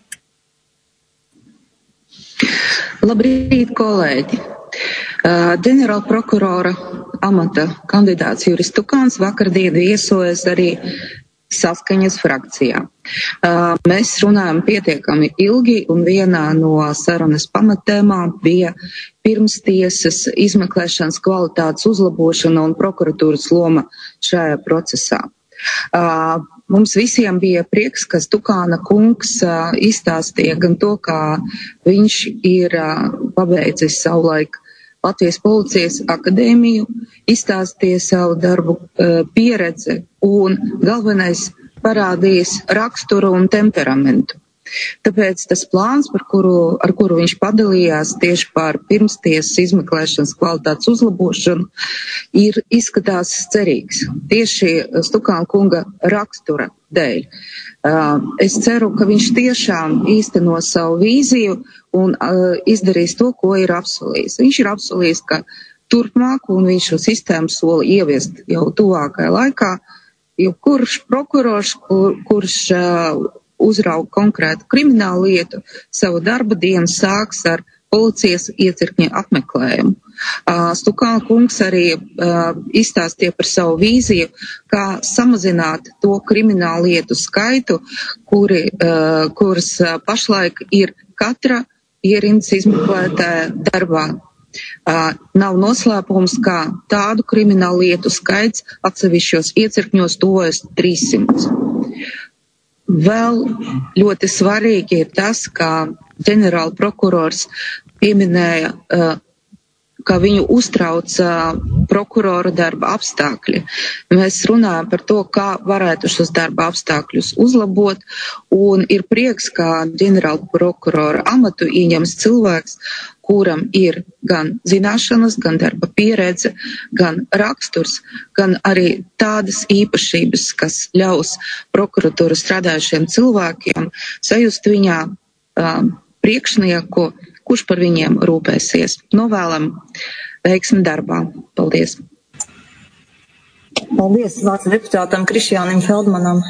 Labrīt, kolēģi! Ģenerāla prokurora amata kandidāts Juris Stukāns vakardien viesojas arī Saskaņas frakcijā. Mēs runājam pietiekami ilgi, un vienā no sarunas pamattēmām bija pirmstiesas izmeklēšanas kvalitātes uzlabošana un prokuratūras loma šajā procesā. Mums visiem bija prieks, ka Stukāna kungs izstāstīja gan to, kā viņš ir pabeidzis savulaik Latvijas policijas akadēmiju, izstāstīja savu darbu pieredzi un galvenais parādījis raksturu un temperamentu. Tāpēc tas plāns, ar kuru viņš padalījās tieši par pirmstiesas izmeklēšanas kvalitātes uzlabošanu, izskatās cerīgs. Tieši Stukāna kunga rakstura dēļ. Es ceru, ka viņš tiešām īsteno savu vīziju un izdarīs to, ko ir apsolījis. Viņš ir apsolījis, ka turpmāk, un viņš šo sistēmu sola ieviest jau tuvākajā laikā, jo kurš prokurors, kurš uzrauga konkrētu kriminālu lietu, savu darba dienu sāks ar policijas iecirkņa apmeklējumu. Stukāna kungs arī izstāstīja par savu vīziju, kā samazināt to kriminālu lietu skaitu, kuras pašlaik ir katra ierindas izmeklētāja darbā. Nav noslēpums, ka tādu kriminālu lietu skaits atsevišķos iecirkņos tuvojas 300. Vēl ļoti svarīgi ir tas, ka ģenerāla prokurors pieminēja, ka viņu uztrauc prokurora darba apstākļi. Mēs runājam par to, kā varētu šos darba apstākļus uzlabot, un ir prieks, ka ģenerāla prokurora amatu ieņems cilvēks, kuram ir gan zināšanas, gan darba pieredze, gan raksturs, gan arī tādas īpašības, kas ļaus prokuratūru strādājušiem cilvēkiem sajust viņā priekšnieku, kurš par viņiem rūpēsies. Novēlam veiksmi darbā. Paldies! Paldies! Vārds deputātam Krišjānim Feldmanam.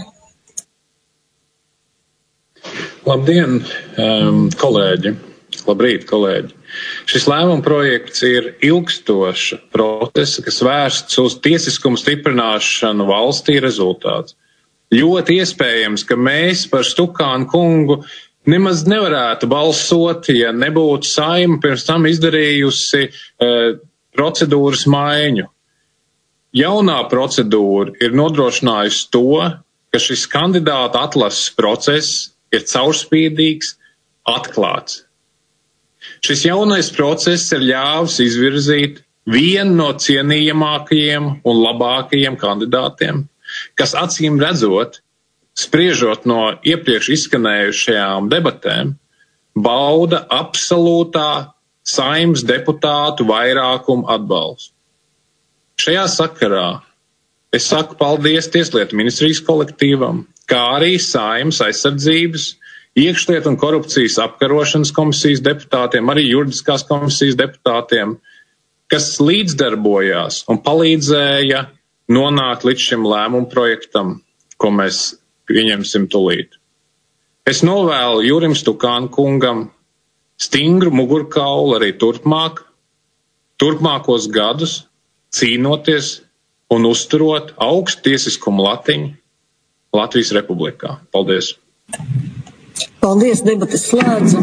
Labdien, kolēģi! Labrīt, kolēģi! Šis lēmuma projekts ir ilgstoša procesa, kas vērsts uz tiesiskumu stiprināšanu valstī rezultāts. Ļoti iespējams, ka mēs par Stukānu kungu nemaz nevarētu balsot, ja nebūtu Saeima pirms tam izdarījusi procedūras maiņu. Jaunā procedūra ir nodrošinājusi to, ka šis kandidāta atlases process ir caurspīdīgs, atklāts. Šis jaunais process ir ļāvis izvirzīt vienu no cienījamākajiem un labākajiem kandidātiem, kas acīm redzot, spriežot no iepriekš izskanējušajām debatēm, bauda absolūtā Saeimas deputātu vairākumu atbalstu. Šajā sakarā es saku paldies Tieslietu ministrijas kolektīvam, kā arī Saeimas aizsardzības, iekšlietu un korupcijas apkarošanas komisijas deputātiem, arī juridiskās komisijas deputātiem, kas līdzdarbojās un palīdzēja nonākt līdz šim lēmumu projektam, ko mēs pieņemsim tūlīt. Es novēlu Jurim Stukāna kungam stingru mugurkaulu arī turpmākos gadus, cīnoties un uzturot augstu tiesiskumu latiņu Latvijas Republikā. Paldies! Paldies, debates slēdzu.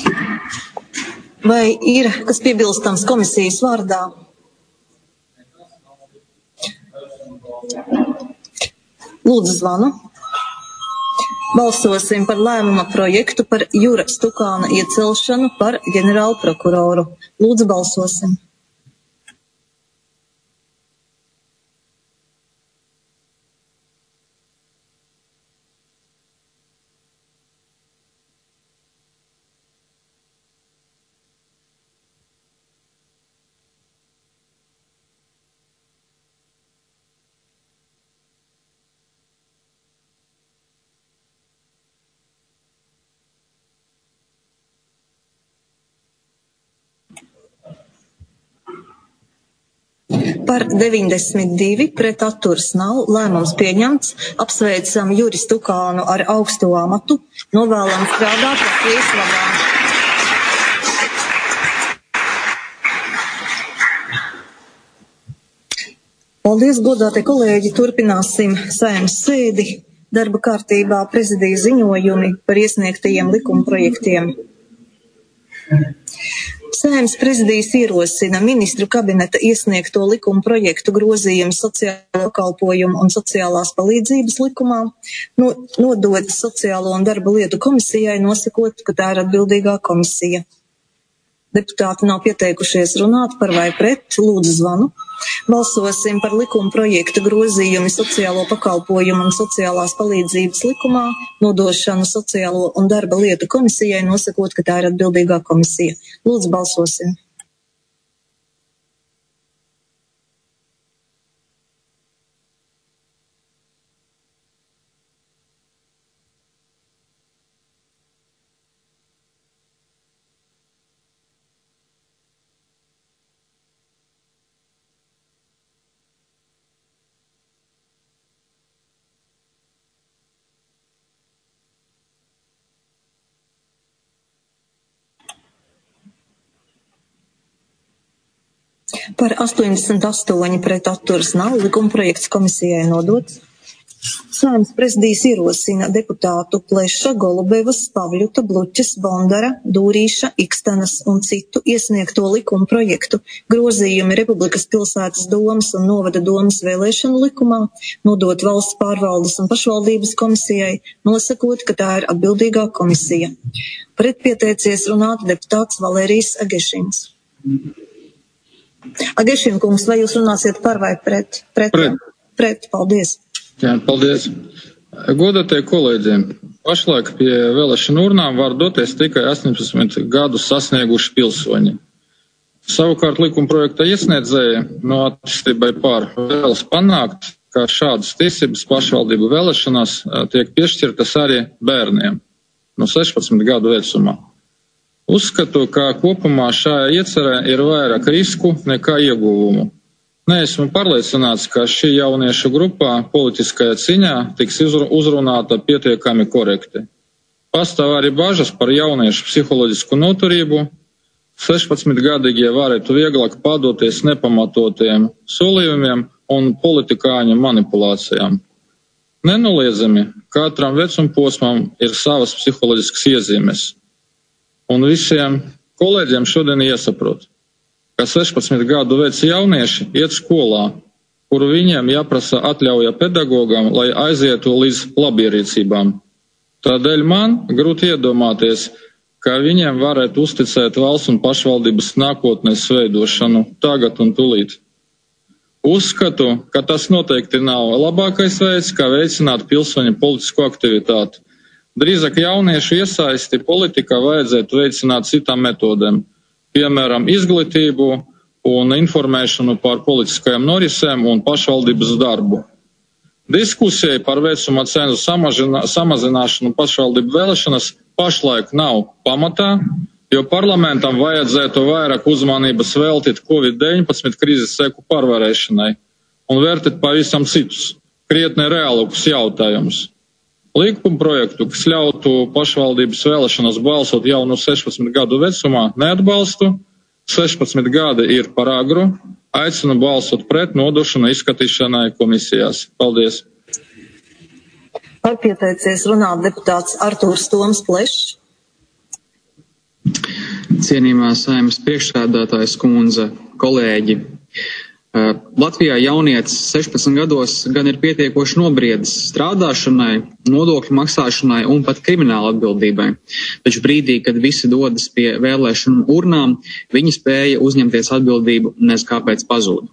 Vai ir kas piebilstams komisijas vārdā? Lūdzu zvanu. Balsosim par lēmuma projektu par Jura Stukāna iecelšanu par ģenerālu prokuroru. Lūdzu, balsosim. Par 92 pret atturas nav, lēmums pieņemts, apsveicam Juri Stukānu ar augsto amatu, novēlam strādāt Latvijas labā. Paldies, godātie kolēģi, turpināsim Saeimas sēdi. Darba kārtībā prezidija ziņojumi par iesniegtajiem likumprojektiem. Saeimas prezidijas ierosina ministru kabineta iesniegto likuma projektu grozījumu sociālo pakalpojumu un sociālās palīdzības likumā, nodot Sociālo un darba lietu komisijai, nosakot, ka tā ir atbildīgā komisija. Deputāti nav pieteikušies runāt par vai pret, lūdzu zvanu. Balsosim par likuma projektu grozījumu sociālo pakalpojumu un sociālās palīdzības likumā, nodošanu Sociālo un darba lietu komisijai, nosakot, ka tā ir atbildīgā komisija. Lūdzu, balsosim. Par 88 pret atturas nav, likumprojekts komisijai nodots. Saeimas prezidijas ierosina deputātu Pleša, Golubevas, Pavļuta, Bluķes, Bondara, Dūrīša, Ikstenas un citu iesniegto likumprojektu grozījumi Republikas pilsētas domas un novada domas vēlēšanu likumā, nodot valsts pārvaldes un pašvaldības komisijai, nosakot, ka tā ir atbildīgā komisija. Pret pieteicies runāt deputāts Valērijas Agešins. Agešina kungs, vai jūs runāsiet par vai pret? Pret, paldies. Jā, paldies. Godātie kolēģi, pašlaik pie vēlēšanu urnām var doties tikai 18 gadus sasnieguši pilsoņi. Savukārt likumprojekta iesniedzēja no attīstībai pār vēlas panākt, ka šādas tiesības pašvaldību vēlēšanās tiek piešķirtas arī bērniem no 16 gadu vecumā. Uzskatu, ka kopumā šajā iecerē ir vairāk risku nekā ieguvumu. Neesmu pārliecināts, ka šī jauniešu grupā politiskajā ciņā tiks uzrunāta pietiekami korekti. Pastāv arī bažas par jauniešu psiholoģisku noturību. 16-gadīgie varētu vieglāk padoties nepamatotiem solījumiem un politikāņu manipulācijām. Nenoliedzami, katram vecumposmam ir savas psiholoģiskas iezīmes. Un visiem kolēģiem šodien jāsaprot, ka 16 gadu veci jaunieši iet skolā, kuru viņiem jāprasa atļauja pedagogam, lai aizietu līdz labierīcībām. Tādēļ man grūti iedomāties, ka viņiem varētu uzticēt valsts un pašvaldības nākotnes veidošanu tagad un tūlīt. Uzskatu, ka tas noteikti nav labākais veids, kā veicināt pilsoņu politisko aktivitāti. Drīzāk jauniešu iesaisti politikā vajadzētu veicināt citām metodēm, piemēram, izglītību un informēšanu par politiskajām norisēm un pašvaldības darbu. Diskusija par vecuma cenu samazināšanu pašvaldību vēlēšanas pašlaik nav pamatā, jo parlamentam vajadzētu vairāk uzmanības veltīt Covid-19 krīzes seku pārvarēšanai un vērtēt pavisam citus, krietni reālākus jautājumus. Likuma projektu, kas ļautu pašvaldības vēlēšanas balsot jau no 16 gadu vecumā, neatbalstu. 16 gadi ir par agru. Aicinu balsot pret, nodošanu izskatīšanai komisijās. Paldies. Par pieteicies runāt deputāts Artūrs Toms Plešs. Cienījumā Saeimas priekšsēdētājas kundze, kolēģi. Latvijā jaunietis 16 gados gan ir pietiekoši nobriedis strādāšanai, nodokļu maksāšanai un pat krimināla atbildībai. Taču brīdī, kad visi dodas pie vēlēšanu urnām, viņi spēja uzņemties atbildību nez kāpēc pazūd.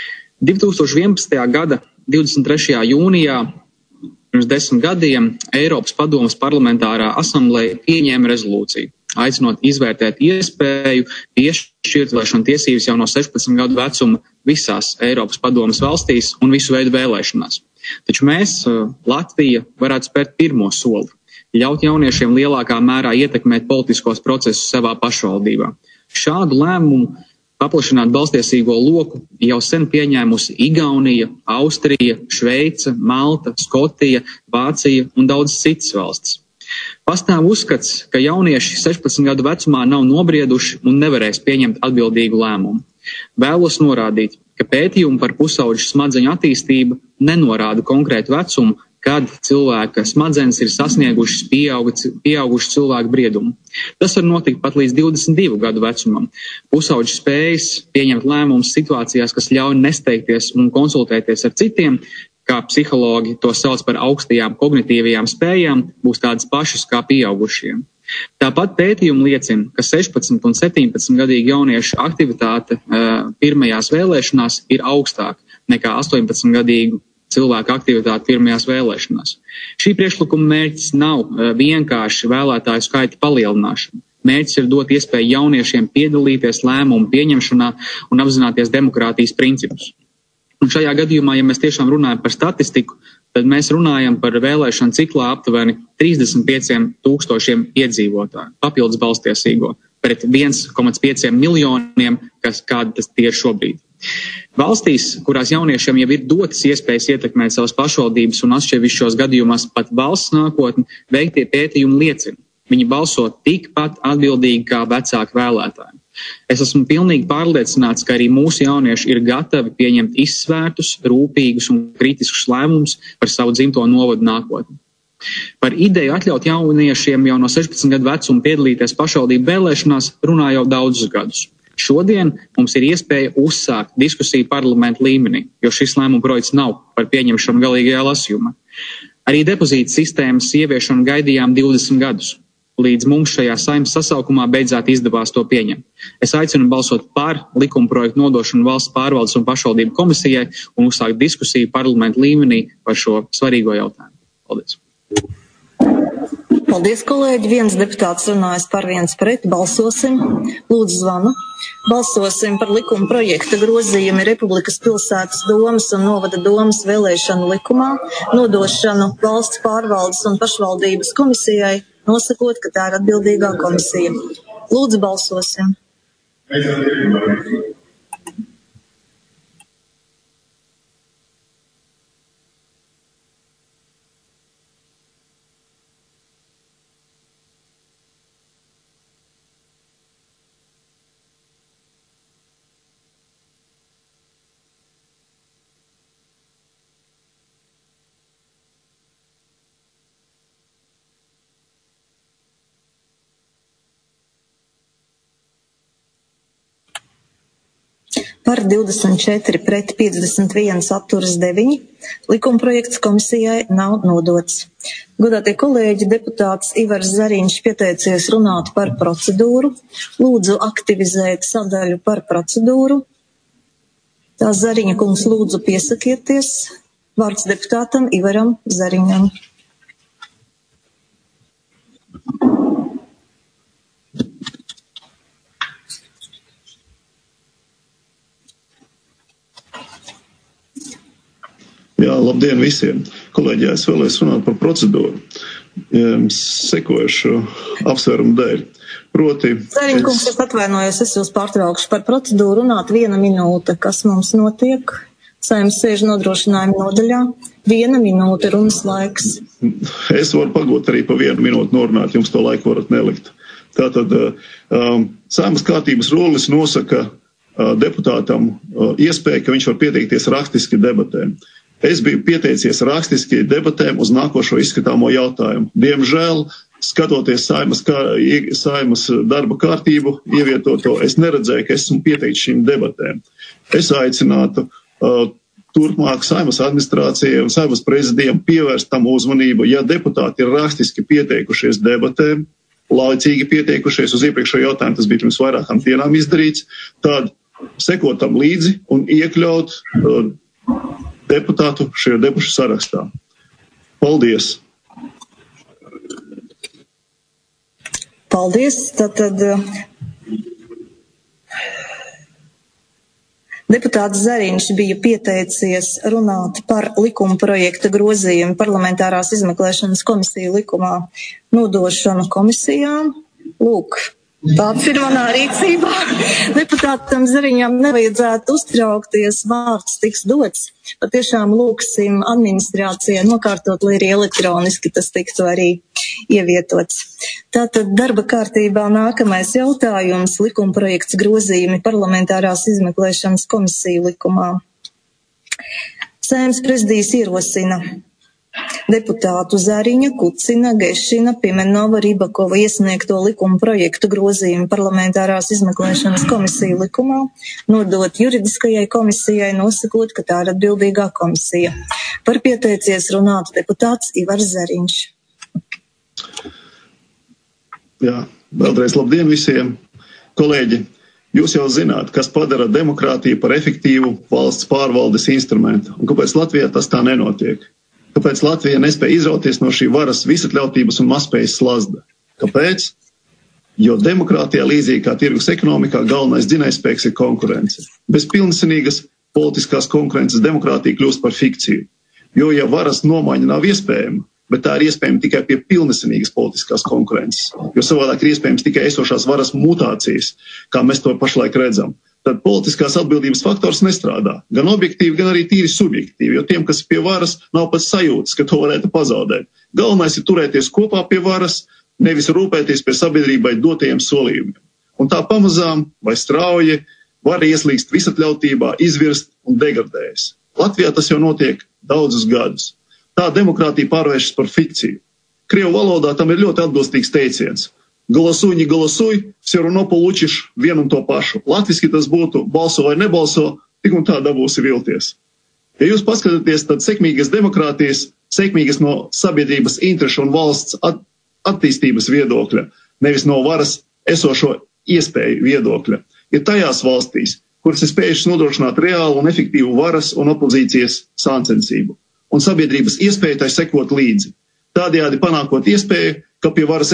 2011. gada 23. jūnijā, pirms 10 gadiem, Eiropas padomes parlamentārā asambleja pieņēma rezolūciju, aicinot izvērtēt iespēju piešķirt vēlēšanu tiesības jau no 16 gadu vecuma visās Eiropas padomes valstīs un visu veidu vēlēšanās. Taču mēs, Latvija, varētu spērt pirmo soli, ļaut jauniešiem lielākā mērā ietekmēt politiskos procesus savā pašvaldībā. Šādu lēmumu paplašināt balstiesīgo loku jau sen pieņēmusi Igaunija, Austrija, Šveice, Malta, Skotija, Vācija un daudz citas valstis. Pastāv uzskats, ka jaunieši 16 gadu vecumā nav nobrieduši un nevarēs pieņemt atbildīgu lēmumu. Vēlos norādīt, ka pētījumi par pusauģu smadzeņu attīstību nenorāda konkrētu vecumu, kad cilvēka smadzenes ir sasniegušas pieaugušu cilvēku briedumu. Tas var notikt pat līdz 22 gadu vecumam. Pusauģu spējas pieņemt lēmumus situācijās, kas ļauj nesteigties un konsultēties ar citiem, kā psihologi to sauc par augstajām kognitīvajām spējām, būs tādas pašas kā pieaugušiem. Tāpat pētījumi liecina, ka 16 un 17 gadīgi jauniešu aktivitāte pirmajās vēlēšanās ir augstāka nekā 18 gadīgu cilvēku aktivitāti pirmajās vēlēšanās. Šī priekšlikuma mērķis nav vienkārši vēlētāju skaita palielināšana. Mērķis ir dot iespēju jauniešiem piedalīties lēmumu pieņemšanā un apzināties demokrātijas principus. Un šajā gadījumā, ja mēs tiešām runājam par statistiku, tad mēs runājam par vēlēšanu ciklā aptuveni 35,000 iedzīvotāju, papildus balstiesīgo, pret 1,5 miljoniem, kāda tas ir šobrīd. Valstīs, kurās jauniešiem jau ir dotas iespējas ietekmēt savas pašvaldības un atsevišķos gadījumos pat valsts nākotni, veiktie pētījumi liecina. Viņi balso tikpat atbildīgi kā vecāki vēlētāji. Es esmu pilnīgi pārliecināts, ka arī mūsu jaunieši ir gatavi pieņemt izsvērtus, rūpīgus un kritiskus lēmumus par savu dzimto novadu nākotni. Par ideju atļaut jauniešiem jau no 16 gadu vecuma piedalīties pašvaldību vēlēšanās runā jau daudzus gadus. Šodien mums ir iespēja uzsākt diskusiju parlamentu līmenī, jo šis lēmuma projekts nav par pieņemšanu galīgajā lasījumā. Arī depozīta sistēmas ieviešanu gaidījām 20 gadus. Līdz mums šajā Saeimas sasaukumā beidzot izdevās to pieņemt. Es aicinu balsot par likuma projektu nodošanu valsts pārvaldes un pašvaldību komisijai un uzsākt diskusiju parlamentu līmenī par šo svarīgo jautājumu. Paldies! Paldies, kolēģi! Viens deputāts runājas par, viens pret. Balsosim. Lūdzu, zvanu. Balsosim par likuma projekta grozījumi Republikas pilsētas domas un novada domas vēlēšanu likumā, nodošanu valsts pārvaldes un pašvaldības komisijai, nosakot, ka tā ir atbildīgā komisija. Lūdzu, balsosim. par 24 pret 51 atturas 9. Likumprojekts komisijai nav nodots. Godātie kolēģi, deputāts Ivars Zariņš pieteicies runāt par procedūru. Lūdzu aktivizēt sadaļu par procedūru. Tā Zariņa kungs, lūdzu piesakieties. Vārds deputātam Ivaram Zariņam. Jā, labdien visiem. Kolēģi, es vēlēs runāt par procedūru. Sekojušu apsvērumu dēļ. Proti, Zariņa kungs, es atvainojos, es jūs pārtraukšu par procedūru runāt 1 minūte, kas mums notiek Saeimas sēžu nodrošinājuma nodaļā. 1 minūte runas laiks. Es varu pagot arī pa 1 minūti norunāt, jums to laiku varat nelikt. Tātad Saeimas kārtības rulis nosaka deputātam iespēju, ka viņš var pieteikties rakstiski debatēm. Es biju pieteicies rakstiski debatēm uz nākošo izskatāmo jautājumu. Diemžēl, skatoties Saeimas darba kārtību, ievietoto, es neredzēju, ka esmu pieteikts šīm debatēm. Es aicinātu turpmāk Saeimas administrācijai un Saeimas prezidijam pievērst tam uzmanību, ja deputāti ir rakstiski pieteikušies debatēm, laicīgi pieteikušies uz iepriekšējo jautājumu, tas bija pirms vairākām dienām izdarīts, tad sekot tam līdzi un iekļaut deputātu šajā debašu sarakstā. Paldies! Paldies! Tātad deputāts Zariņš bija pieteicies runāt par likuma projekta grozījumu parlamentārās izmeklēšanas komisiju likumā nodošanu komisijām. Lūk, tāds ir manā rīcībā. Deputātam Zariņam nevajadzētu uztraukties, vārds tiks dots. Patiešām lūksim administrācijai nokārtot, lai arī elektroniski tas tiktu arī ievietots. Tātad darba kārtībā nākamais jautājums - likumprojekts grozījumi parlamentārās izmeklēšanas komisiju likumā. Saeimas prezidijs ierosina deputātu Zariņa, Kucina, Gešina, Pimenova, Ribakova iesniegto likuma projektu grozījumu parlamentārās izmeklēšanas komisiju likumā nodot juridiskajai komisijai, nosakot, ka tā ir atbildīgā komisija. Par pieteicies runāt deputāts Ivars Zariņš. Jā, vēlreiz labdien visiem. Kolēģi, jūs jau zināt, kas padara demokrātiju par efektīvu valsts pārvaldes instrumentu. Un kāpēc Latvijā tas tā nenotiek? Kāpēc Latvija nespēja izrauties no šī varas visatļautības un mazspējas slazda? Kāpēc? Jo demokrātijā līdzīgi kā tirgus ekonomikā galvenais dzinējspēks ir konkurence. Bez pilnsenīgas politiskās konkurences demokrātija kļūst par fikciju. Jo, ja varas nomaiņa nav iespējama, bet tā ir iespējama tikai pie pilnesenīgas politiskās konkurences, jo savādāk ir iespējams tikai esošās varas mutācijas, kā mēs to pašlaik redzam, tad politiskās atbildības faktors nestrādā. Gan objektīvi, gan arī tīri subjektīvi, jo tiem, kas pie varas, nav pat sajūtas, ka to varētu pazaudēt. Galvenais ir turēties kopā pie varas, nevis rūpēties pie sabiedrībai dotajiem solījumiem. Un tā pamazām vai strauji var ieslīgst visatļautībā, izvirst un degradējas. Latvijā tas jau notiek daudzus gadus. Tā demokrātija pārvēršas par fikciju. Krievu valodā tam ir ļoti atbilstīgs teiciens. Голосуй, не голосуй, все равно получишь vienu un to pašu. Latviski tas būtu balso vai nebalso, tik un tā dabūsi vilties. Ja jūs paskatāties, tad sekmīgas demokrātijas, sekmīgas no sabiedrības interešu un valsts attīstības viedokļa, nevis no varas esošo iespēju viedokļa, ir tajās valstīs, kuras ir spējušas nodrošināt reālu un efektīvu varas un opozīcijas sāncensību, un sabiedrības iespēju tai sekot līdzi. Tādējādi panākot iespēju, ka pie varas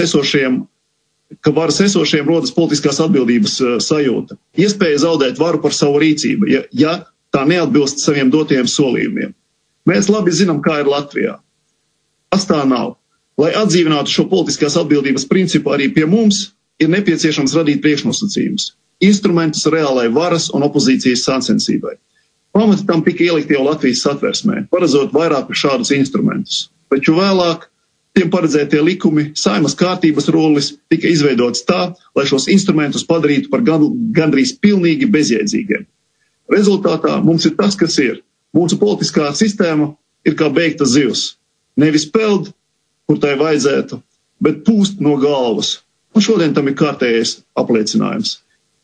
esošiem rodas politiskās atbildības sajūta. Iespēja zaudēt varu par savu rīcību, ja tā neatbilst saviem dotajiem solījumiem. Mēs labi zinām, kā ir Latvijā. Tas tā nav. Lai atdzīvinātu šo politiskās atbildības principu arī pie mums, ir nepieciešams radīt priekšnosacījumus, instrumentus reālai varas un opozīcijas sāncensībai. Pamati tam tika ielikt jau Latvijas satversmē, paredzot vairākus šādus instrumentus. Taču vēlāk tiem paredzētie likumi, Saeimas kārtības rulis tika izveidots tā, lai šos instrumentus padarītu par gandrīz pilnīgi bezjēdzīgiem. Rezultātā mums ir tas, kas ir. Mūsu politiskā sistēma ir kā beigta zivs. Nevis peld, kur tai vajadzētu, bet pūst no galvas. Un šodien tam ir kārtējais apliecinājums.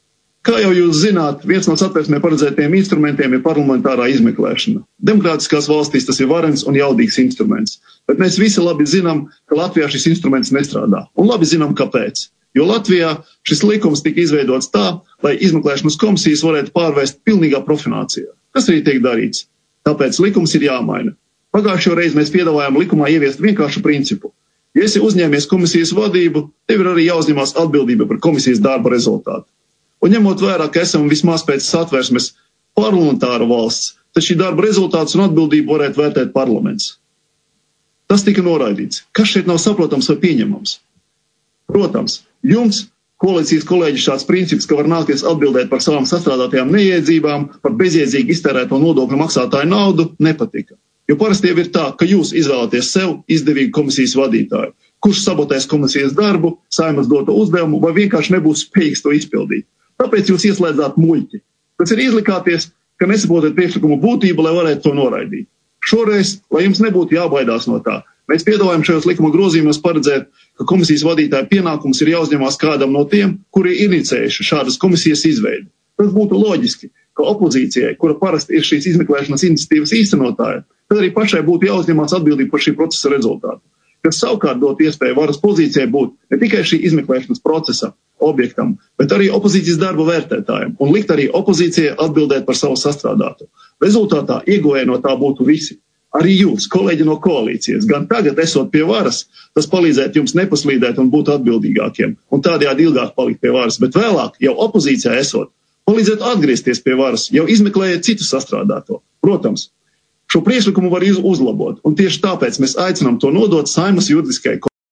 Kā jau jūs zināt, viens no Satversmē paredzētiem instrumentiem ir parlamentārā izmeklēšana. Demokrātiskās valstīs tas ir varens un jaudīgs instruments. Bet mēs visi labi zinām, ka Latvijā šis instruments nestrādā. Un labi zinām, kāpēc. Jo Latvijā šis likums tika izveidots tā, lai izmeklēšanas komisijas varētu pārvērst pilnīgā profinācijā. Kas arī tiek darīts. Tāpēc likums ir jāmaina. Pagājušo reizi mēs piedāvājām likumā ieviest vienkāršu principu. Ja esi uzņēmies komisijas vadību, tev ir arī jāuzņemās atbildība par komisijas darba rezultātu. Un ņemot vērā, ka esam vismaz pēc Satversmes parlamentāra valsts, tad šī darba rezultātus un atbildību varētu vērtēt parlaments. Tas tika noraidīts. Kas šeit nav saprotams vai pieņemams? Protams, jums, koalīcijas kolēģi, šāds princips, ka var nākties atbildēt par savām sastrādātajām neiedzībām, par bezjēdzīgi iztērēto nodokļu maksātāju naudu, nepatika. Jo parasti jau ir tā, ka jūs izvēlaties sev izdevīgu komisijas vadītāju, kurš sabotēs komisijas darbu, Saeimas doto uzdevumu vai vienkārši nebūs spējīgs to izpildīt. Tāpēc jūs ieslēdzāt muļķi. Tas ir izlikāties, ka nesaprotat priekšlikumu būtību, lai varētu to noraidīt. Šoreiz, lai jums nebūtu jābaidās no tā, mēs piedāvājam šajos likuma grozījumos paredzēt, ka komisijas vadītāja pienākums ir jāuzņemās kādam no tiem, kuri ir inicējuši šādas komisijas izveidi. Tas būtu loģiski, ka opozīcijai, kura parasti ir šīs izmeklēšanas iniciatīvas īstenotāja, tad arī pašai būtu jāuzņemās atbildība par šī procesa rezultātu. Kas savukārt dot iespēju varas pozīcijai būt ne tikai šī izmeklēšanas procesa objektam, bet arī opozīcijas darba vērtētājiem un likt arī opozīcijai atbildēt par savu sastrādātu. Rezultātā ieguvēji no tā būtu visi. Arī jūs, kolēģi no koalīcijas, gan tagad esot pie varas, tas palīdzētu jums nepaslīdēt un būt atbildīgākiem un tādējādi ilgāk palikt pie varas, bet vēlāk, jau opozīcijā esot, palīdzētu atgriezties pie varas, jau izmeklējot citu sastrādāto. Protams, šo priekšlikumu var uzlabot, un tieši tāpēc mēs aicinām to nodot Saeimas juridiskajai